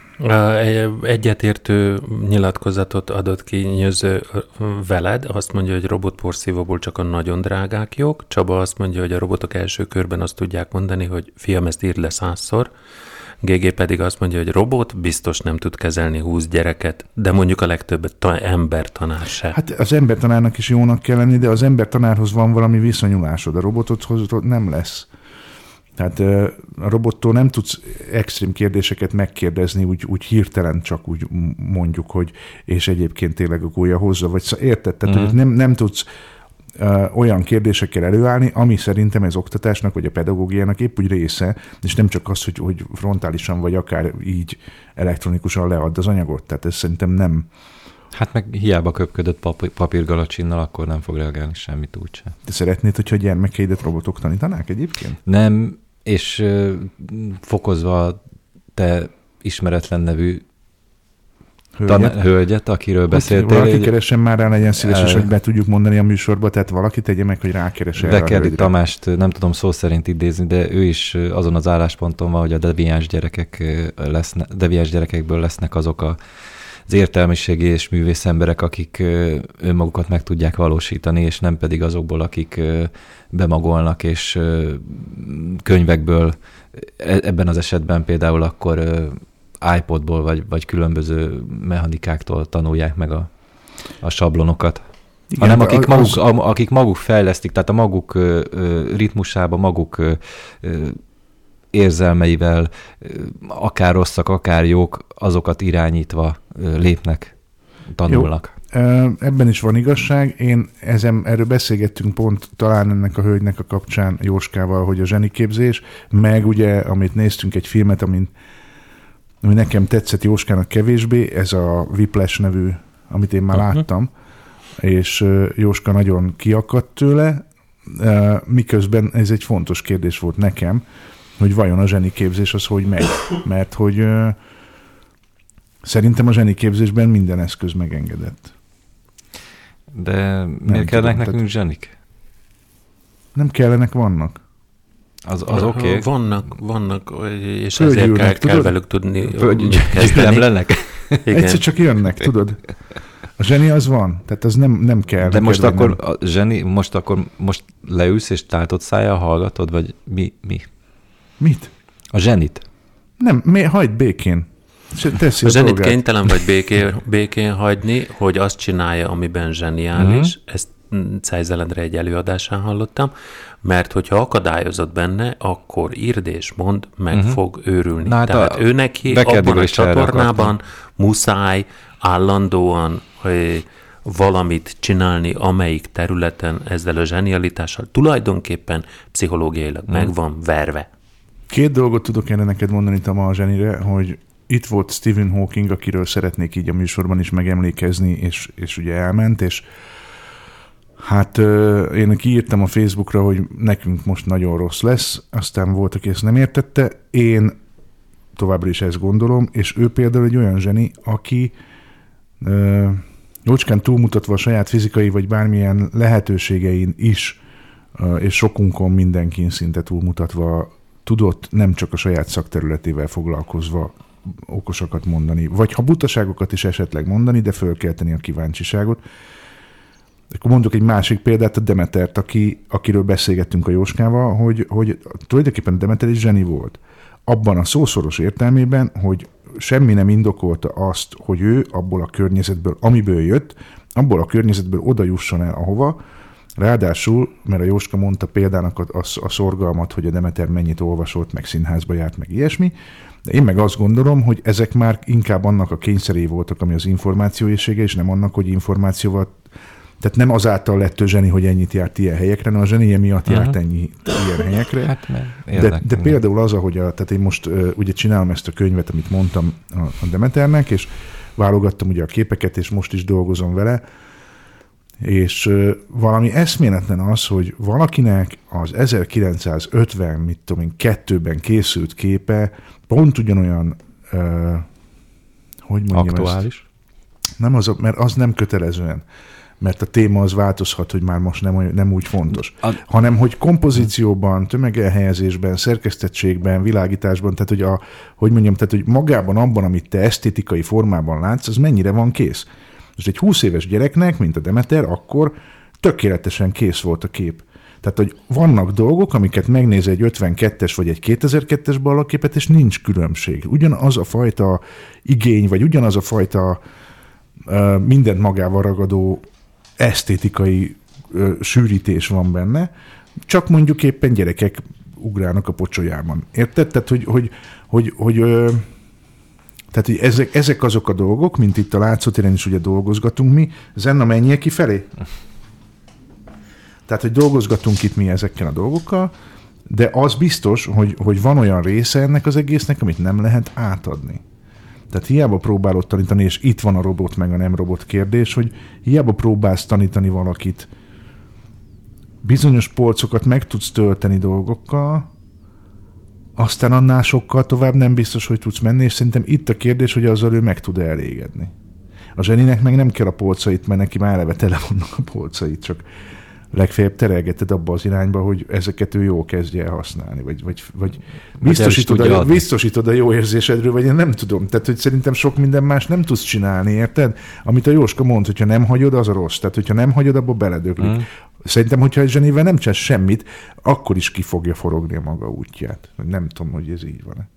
Egyetértő nyilatkozatot adott ki Nyöző veled, azt mondja, hogy robotporszívóból csak a nagyon drágák jók, Csaba azt mondja, hogy a robotok első körben azt tudják mondani, hogy fiam, ezt írd le százszor, gé gé pedig azt mondja, hogy robot biztos nem tud kezelni húsz gyereket, de mondjuk a legtöbbet ta- embertanár se. Hát az embertanárnak is jónak kell lenni, de az embertanárhoz van valami viszonyulásod, a robotodhoz nem lesz. Tehát a robottól nem tudsz extrém kérdéseket megkérdezni, úgy, úgy hirtelen csak úgy mondjuk, hogy és egyébként tényleg a gólya hozza, vagy érted? Tehát, mm. hogy nem, nem tudsz Uh, olyan kérdésekkel előállni, ami szerintem ez oktatásnak, vagy a pedagógiának épp úgy része, és nem csak az, hogy, hogy frontálisan, vagy akár így elektronikusan leadd az anyagot. Tehát ez szerintem nem... Hát meg hiába köpködött papír, papírgalacsinnal, akkor nem fog reagálni semmit úgyse. Te szeretnéd, hogyha a gyermekeidet robotok tanítanák egyébként? Nem, és uh, fokozva te ismeretlen nevű Hölgyet? Tan- hölgyet, akiről beszéltél. Valaki keressen már rá, legyen szíves, és hogy be tudjuk mondani a műsorba, tehát valaki tegye meg, hogy rákeresse. Bekeli Tamást nem tudom szó szerint idézni, de ő is azon az állásponton van, hogy a deviáns gyerekek lesznek, deviáns gyerekekből lesznek azok a, az értelmiségi és művész emberek, akik önmagukat meg tudják valósítani, és nem pedig azokból, akik bemagolnak, és könyvekből, ebben az esetben például akkor iPodból, vagy, vagy különböző mechanikáktól tanulják meg a, a sablonokat. Igen, hanem akik, az... maguk, akik maguk fejlesztik, tehát a maguk ö, ö, ritmusába, maguk ö, ö, érzelmeivel, ö, akár rosszak, akár jók, azokat irányítva ö, lépnek, tanulnak. Jó. Ebben is van igazság. Én ezen, erről beszélgettünk pont talán ennek a hölgynek a kapcsán Jóskával, hogy a zseniképzés, meg ugye, amit néztünk egy filmet, amint ami nekem tetszett Jóskának kevésbé, ez a Whiplash nevű, amit én már uh-huh. láttam, és Jóska nagyon kiakadt tőle, miközben ez egy fontos kérdés volt nekem, hogy vajon a zseniképzés az hogy megy, mert hogy szerintem a zseniképzésben minden eszköz megengedett. De miért kellenek nekünk zsenik? Nem kellenek, vannak. Az, az oké. Okay. Vannak, vannak, és ezért kell, kell velük tudni kezdeni. Egyszer csak jönnek, tudod? A zseni az van, tehát az nem, nem kell. De most akkor, nem. A zseni, most akkor most leülsz és tátott szájjal hallgatod, vagy mi? mi? Mit? A zsenit. Nem, mi, hagyd békén. Teszi a, a zsenit kénytelen vagy békén, békén hagyni, hogy azt csinálja, amiben zseniális. Mm-hmm. Ezt Cejzelendre egy előadásán hallottam, mert hogyha akadályozod benne, akkor írd és mond, meg uh-huh. fog őrülni. Na, tehát a, ő neki abban a csatornában muszáj állandóan hogy valamit csinálni, amelyik területen ezzel a zsenialitással tulajdonképpen pszichológiailag uh-huh. meg van verve. Két dolgot tudok én neked mondani, Tama, a zsenire, hogy itt volt Stephen Hawking, akiről szeretnék így a műsorban is megemlékezni, és, és ugye elment, és hát én kiírtam a Facebookra, hogy nekünk most nagyon rossz lesz, aztán volt, aki ezt nem értette, én továbbra is ezt gondolom, és ő például egy olyan zseni, aki ö, jócskán túlmutatva a saját fizikai vagy bármilyen lehetőségein is, ö, és sokunkon mindenkin szinte túlmutatva tudott nem csak a saját szakterületével foglalkozva okosakat mondani, vagy ha butaságokat is esetleg mondani, de fölkelteni a kíváncsiságot. Akkor mondok egy másik példát, a Demetert, aki, akiről beszélgettünk a Jóskával, hogy, hogy tulajdonképpen Demeter egy zseni volt. Abban a szószoros értelmében, hogy semmi nem indokolta azt, hogy ő abból a környezetből, amiből jött, abból a környezetből oda jusson el ahova. Ráadásul, mert a Jóska mondta példának a, a, a szorgalmat, hogy a Demeter mennyit olvasott, meg színházba járt, meg ilyesmi, de én meg azt gondolom, hogy ezek már inkább annak a kényszeré voltak, ami az információészsége, és nem annak, hogy információval, tehát nem azáltal lett ő zseni, hogy ennyit járt ilyen helyekre, hanem a zsenie miatt járt uh-huh. ennyi ilyen helyekre. Hát, de, de például az, ahogy a, tehát én most uh, ugye csinálom ezt a könyvet, amit mondtam a, a Demeternek, és válogattam ugye a képeket, és most is dolgozom vele, és uh, valami eszméletlen az, hogy valakinek az ezerkilencszázötven, mit tudom én, kettőben készült képe pont ugyanolyan, uh, hogy mondjam aktuális? Ezt? Nem az, mert az nem kötelezően, mert a téma az változhat, hogy már most nem, nem úgy fontos, a... hanem hogy kompozícióban, tömegelhelyezésben, szerkesztettségben, világításban, tehát hogy, a, hogy mondjam, tehát hogy magában abban, amit te esztétikai formában látsz, az mennyire van kész. Most egy húsz éves gyereknek, mint a Demeter, akkor tökéletesen kész volt a kép. Tehát, hogy vannak dolgok, amiket megnéz egy ötvenkettes vagy egy kétezer-kettes ballaképet, és nincs különbség. Ugyanaz a fajta igény, vagy ugyanaz a fajta uh, mindent magával ragadó esztétikai uh, sűrítés van benne, csak mondjuk éppen gyerekek ugrálnak a pocsolyában. Érted? Tehát, hogy, hogy, hogy, hogy uh, Tehát, hogy ezek, ezek azok a dolgok, mint itt a Látszótéren is ugye dolgozgatunk mi, Zenna, menjél kifelé? Tehát, hogy dolgozgatunk itt mi ezekkel a dolgokkal, de az biztos, hogy, hogy van olyan része ennek az egésznek, amit nem lehet átadni. Tehát hiába próbálod tanítani, és itt van a robot meg a nem robot kérdés, hogy hiába próbálsz tanítani valakit, bizonyos polcokat meg tudsz tölteni dolgokkal, aztán annál sokkal tovább nem biztos, hogy tudsz menni, és szerintem itt a kérdés, hogy azzal ő meg tud elégedni. A zseninek meg nem kell a polcait, mert neki már eleve tele vannak a polcait, csak legfeljebb terelgeted abba az irányba, hogy ezeket ő jól kezdje el használni, vagy, vagy, vagy biztosítod, a, biztosítod a jó érzésedről, vagy én nem tudom. Tehát, hogy szerintem sok minden más nem tudsz csinálni, érted? Amit a Jóska mond, hogyha nem hagyod, az a rossz. Tehát, hogyha nem hagyod, abba beledöglik. Mm. Szerintem, hogyha egy zsenivel nem csinálsz semmit, akkor is ki fogja forogni a maga útját. Nem tudom, hogy ez így van-e.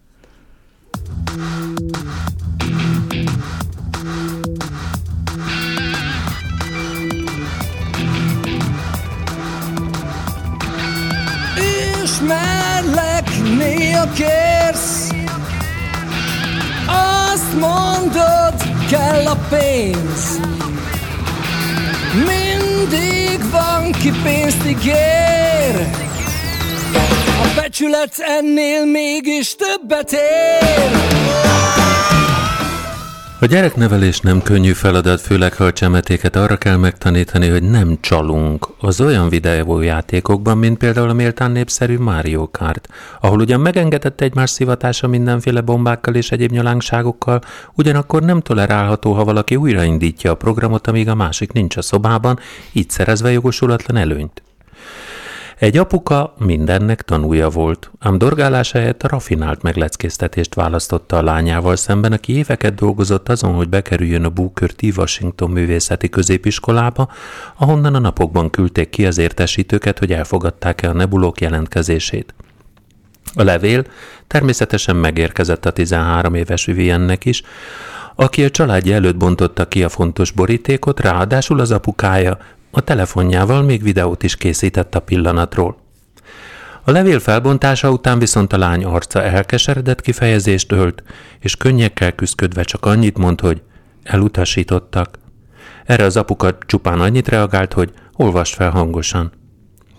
Ismerlek, néha kérsz, azt mondod, kell a pénz. Mindig van, ki pénzt ígér, a becsület ennél mégis többet ér. A gyereknevelés nem könnyű feladat, főleg ha a csemetéket arra kell megtanítani, hogy nem csalunk az olyan videójátékokban, mint például a méltán népszerű Mario Kart, ahol ugyan megengedett egymás szivatása mindenféle bombákkal és egyéb nyalánkságokkal, ugyanakkor nem tolerálható, ha valaki újraindítja a programot, amíg a másik nincs a szobában, így szerezve jogosulatlan előnyt. Egy apuka mindennek tanúja volt, ám dorgálás helyett a rafinált megleckéztetést választotta a lányával szemben, aki éveket dolgozott azon, hogy bekerüljön a Booker T. Washington művészeti középiskolába, ahonnan a napokban küldték ki az értesítőket, hogy elfogadták-e a nebulók jelentkezését. A levél természetesen megérkezett a tizenhárom éves Viviennek is, aki a családja előtt bontotta ki a fontos borítékot, ráadásul az apukája a telefonjával még videót is készített a pillanatról. A levél felbontása után viszont a lány arca elkeseredett kifejezést ölt, és könnyekkel küszködve csak annyit mond, hogy elutasítottak. Erre az apuka csupán annyit reagált, hogy olvasd fel hangosan.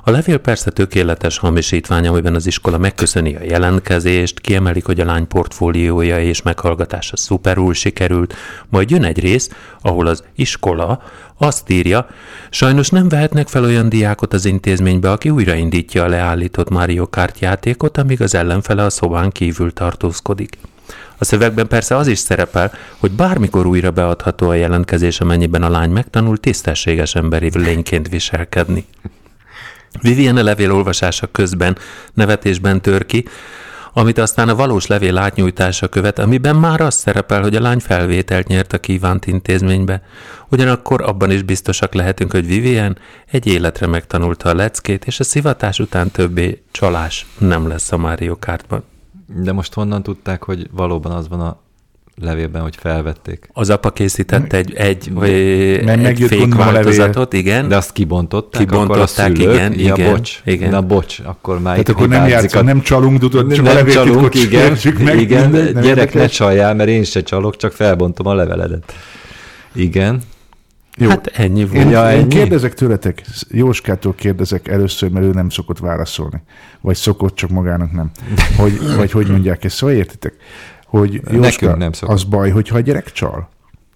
A levél persze tökéletes hamisítvány, amiben az iskola megköszöni a jelentkezést, kiemelik, hogy a lány portfóliója és meghallgatása szuperul sikerült, majd jön egy rész, ahol az iskola azt írja, sajnos nem vehetnek fel olyan diákot az intézménybe, aki újraindítja a leállított Mario Kart játékot, amíg az ellenfele a szobán kívül tartózkodik. A szövegben persze az is szerepel, hogy bármikor újra beadható a jelentkezés, amennyiben a lány megtanul tisztességes emberi lényként viselkedni. Vivian a levél olvasása közben nevetésben tör ki, amit aztán a valós levél átnyújtása követ, amiben már az szerepel, hogy a lány felvételt nyert a kívánt intézménybe. Ugyanakkor abban is biztosak lehetünk, hogy Vivian egy életre megtanulta a leckét, és a szivatás után többé csalás nem lesz a Mario Kartban. De most honnan tudták, hogy valóban az van a levélben, hogy felvették? Az apa készített egy, egy, egy fék változatot, igen. De azt kibontották, kibontották, akkor a szülők, igen, ja, igen, bocs, igen. Na bocs, akkor már Tehát akkor nem játszol, nem csalunk, tudod, csak nem a csalunk, igen, meg, igen, minden, nem gyerek érdekes. ne csaljál, mert én se csalok, csak felbontom a leveledet. Igen. Jó. Hát ennyi volt. Én, ja, én ennyi? kérdezek tőletek, Jóskától kérdezek először, mert ő nem szokott válaszolni. Vagy szokott, csak magának nem. Hogy, vagy hogy mondják ezt, szóval értitek? Hogy Jóska, nem szokott. az baj, hogyha a gyerek csal?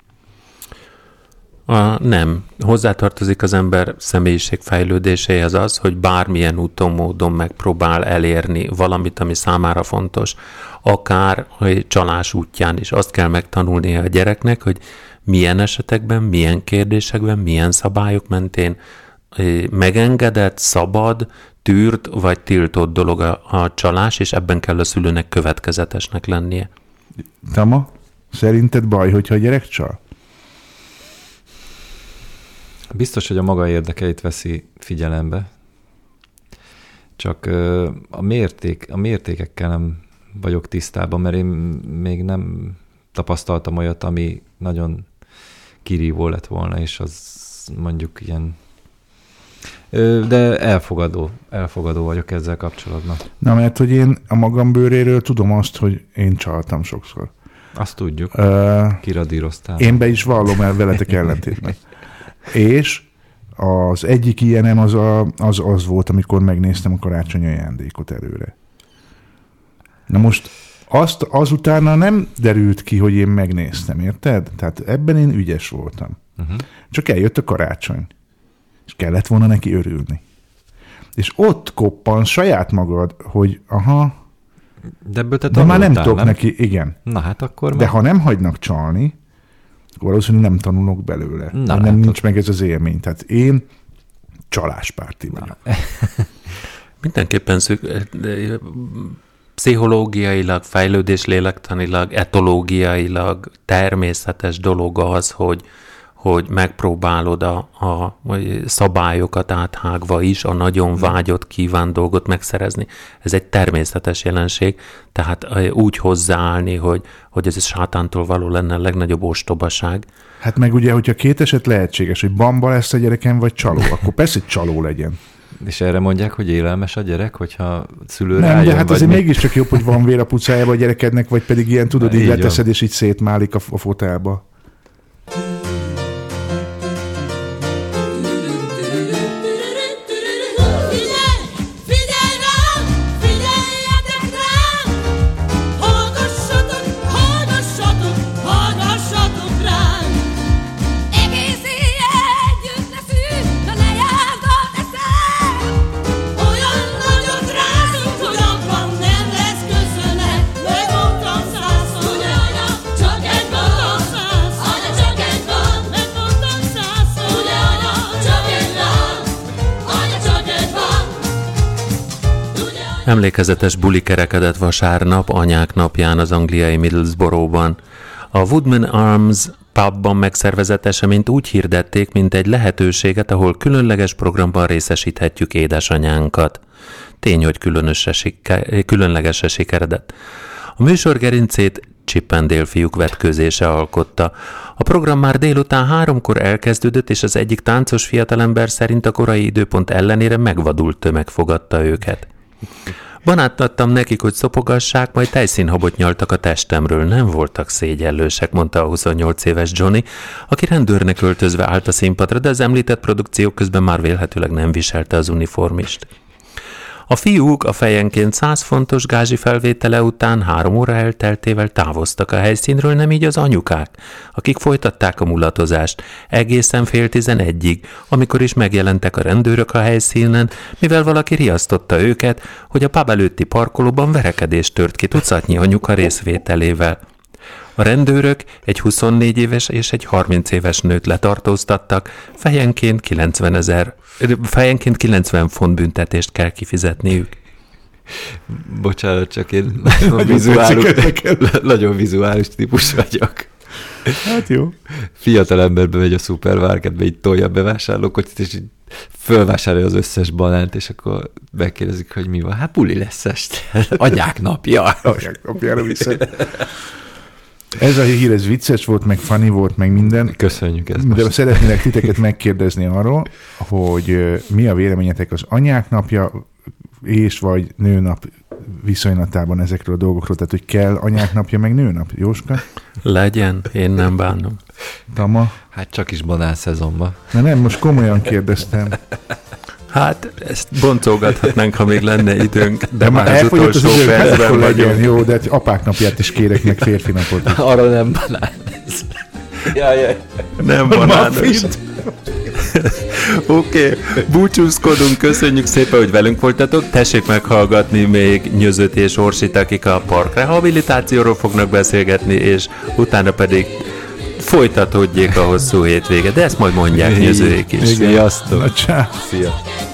A, nem. Hozzátartozik az ember személyiség fejlődéséhez az, hogy bármilyen úton, módon megpróbál elérni valamit, ami számára fontos. Akár hogy csalás útján is. Azt kell megtanulnia a gyereknek, hogy milyen esetekben, milyen kérdésekben, milyen szabályok mentén megengedett, szabad, tűrt vagy tiltott dolog a, a csalás, és ebben kell a szülőnek következetesnek lennie. Tama, szerinted baj, hogyha a gyerek csal? Biztos, hogy a maga érdekeit veszi figyelembe. Csak a, mérték, a mértékekkel nem vagyok tisztában, mert én még nem tapasztaltam olyat, ami nagyon kirívó lett volna, és az mondjuk ilyen... De elfogadó, elfogadó vagyok ezzel kapcsolatban. Na, mert hogy én a magam bőréről tudom azt, hogy én csaltam sokszor. Azt tudjuk. Uh, Kiradíroztál. Én be is vallom el veletek ellentétben. És az egyik ilyenem az, a, az az volt, amikor megnéztem a karácsonyi ajándékot előre. Na most azt azutána nem derült ki, hogy én megnéztem, érted? Tehát ebben én ügyes voltam. Uh-huh. Csak eljött a karácsony. És kellett volna neki örülni. És ott koppan saját magad, hogy aha, de, ebből te de már nem tudok nem? neki, igen. Na hát akkor De meg... ha nem hagynak csalni, akkor valószínűleg nem tanulok belőle. Na, nem hát nincs ott... meg ez az élmény. Tehát én csaláspárti vagyok. Mindenképpen szük... pszichológiailag, fejlődéslélektanilag, etológiailag természetes dolog az, hogy, hogy megpróbálod a, a szabályokat áthágva is a nagyon vágyott, kívánt dolgot megszerezni. Ez egy természetes jelenség, tehát úgy hozzáállni, hogy, hogy ez sátántól való lenne a legnagyobb ostobaság. Hát meg ugye, hogyha két eset lehetséges, hogy bamba lesz a gyerekem, vagy csaló, akkor persze, hogy csaló legyen. És erre mondják, hogy élelmes a gyerek, hogyha szülő Nem, rájön, de hát azért mi? mégiscsak jobb, hogy van vér a pucájába a gyerekednek, vagy pedig ilyen, tudod, így, így leteszed, és így szétmálik a, a fotelba. Emlékezetes buli kerekedett vasárnap, anyák napján az angliai Middlesbroughban. A Woodman Arms pubban megszervezett eseményt úgy hirdették, mint egy lehetőséget, ahol különleges programban részesíthetjük édesanyánkat. Tény, hogy különlegesen sikeredett. A műsor gerincét Chippendale fiúk vetkőzése alkotta. A program már délután háromkor elkezdődött, és az egyik táncos fiatalember szerint a korai időpont ellenére megvadult tömeg fogadta őket. Banát adtam nekik, hogy szopogassák, majd tejszínhabot nyaltak a testemről. Nem voltak szégyellősek, mondta a huszonnyolc éves Johnny, aki rendőrnek öltözve állt a színpadra, de az említett produkciók közben már vélhetőleg nem viselte az uniformist. A fiúk a fejenként száz fontos gázsi felvétele után három óra elteltével távoztak a helyszínről, nem így az anyukák, akik folytatták a mulatozást egészen fél tizenegyig, amikor is megjelentek a rendőrök a helyszínen, mivel valaki riasztotta őket, hogy a pub előtti parkolóban verekedés tört ki tucatnyi anyuka részvételével. A rendőrök egy huszonnégy éves és egy harminc éves nőt letartóztattak, fejenként kilencven ezer, fejenként kilencven font büntetést kell kifizetniük. Bocsánat, csak én nagyon vizuális, nagyon vizuális típus vagyok. Hát jó. Fiatal emberbe megy a szupermarketbe, így tolja a bevásárlókocsit, és így fölvásárolja az összes banánt, és akkor megkérdezik, hogy mi van. Hát buli lesz este. Anyák napja. Anyák napjára viszont. Ez a hír, ez vicces volt, meg funny volt, meg minden. Köszönjük ezt. De most. szeretnélek titeket megkérdezni arról, hogy mi a véleményetek az anyák napja és vagy nőnap viszonylatában ezekről a dolgokról. Tehát, hogy kell anyák napja, meg nőnap. Jóska? Legyen, én nem bánom. Tama? Hát csak is banán szezonban. Na nem, most komolyan kérdeztem. Hát, ezt boncolgathatnánk, ha még lenne időnk, de, de már az elfogyott utolsó az idők, hát percben akkor legyen. vagyunk. Jó, de hát apák napját is kérek, meg férfi napot. Arra nem banán ez. Jaj, jaj. Nem banános. Oké, okay. Búcsúzkodunk, köszönjük szépen, hogy velünk voltatok. Tessék meghallgatni még Nyözöt és Orsit, akik a parkrehabilitációról fognak beszélgetni, és utána pedig folytatódjék a hosszú hétvége. De ezt majd mondják Nyözőék is. Sziasztok! Na, csá. Szia!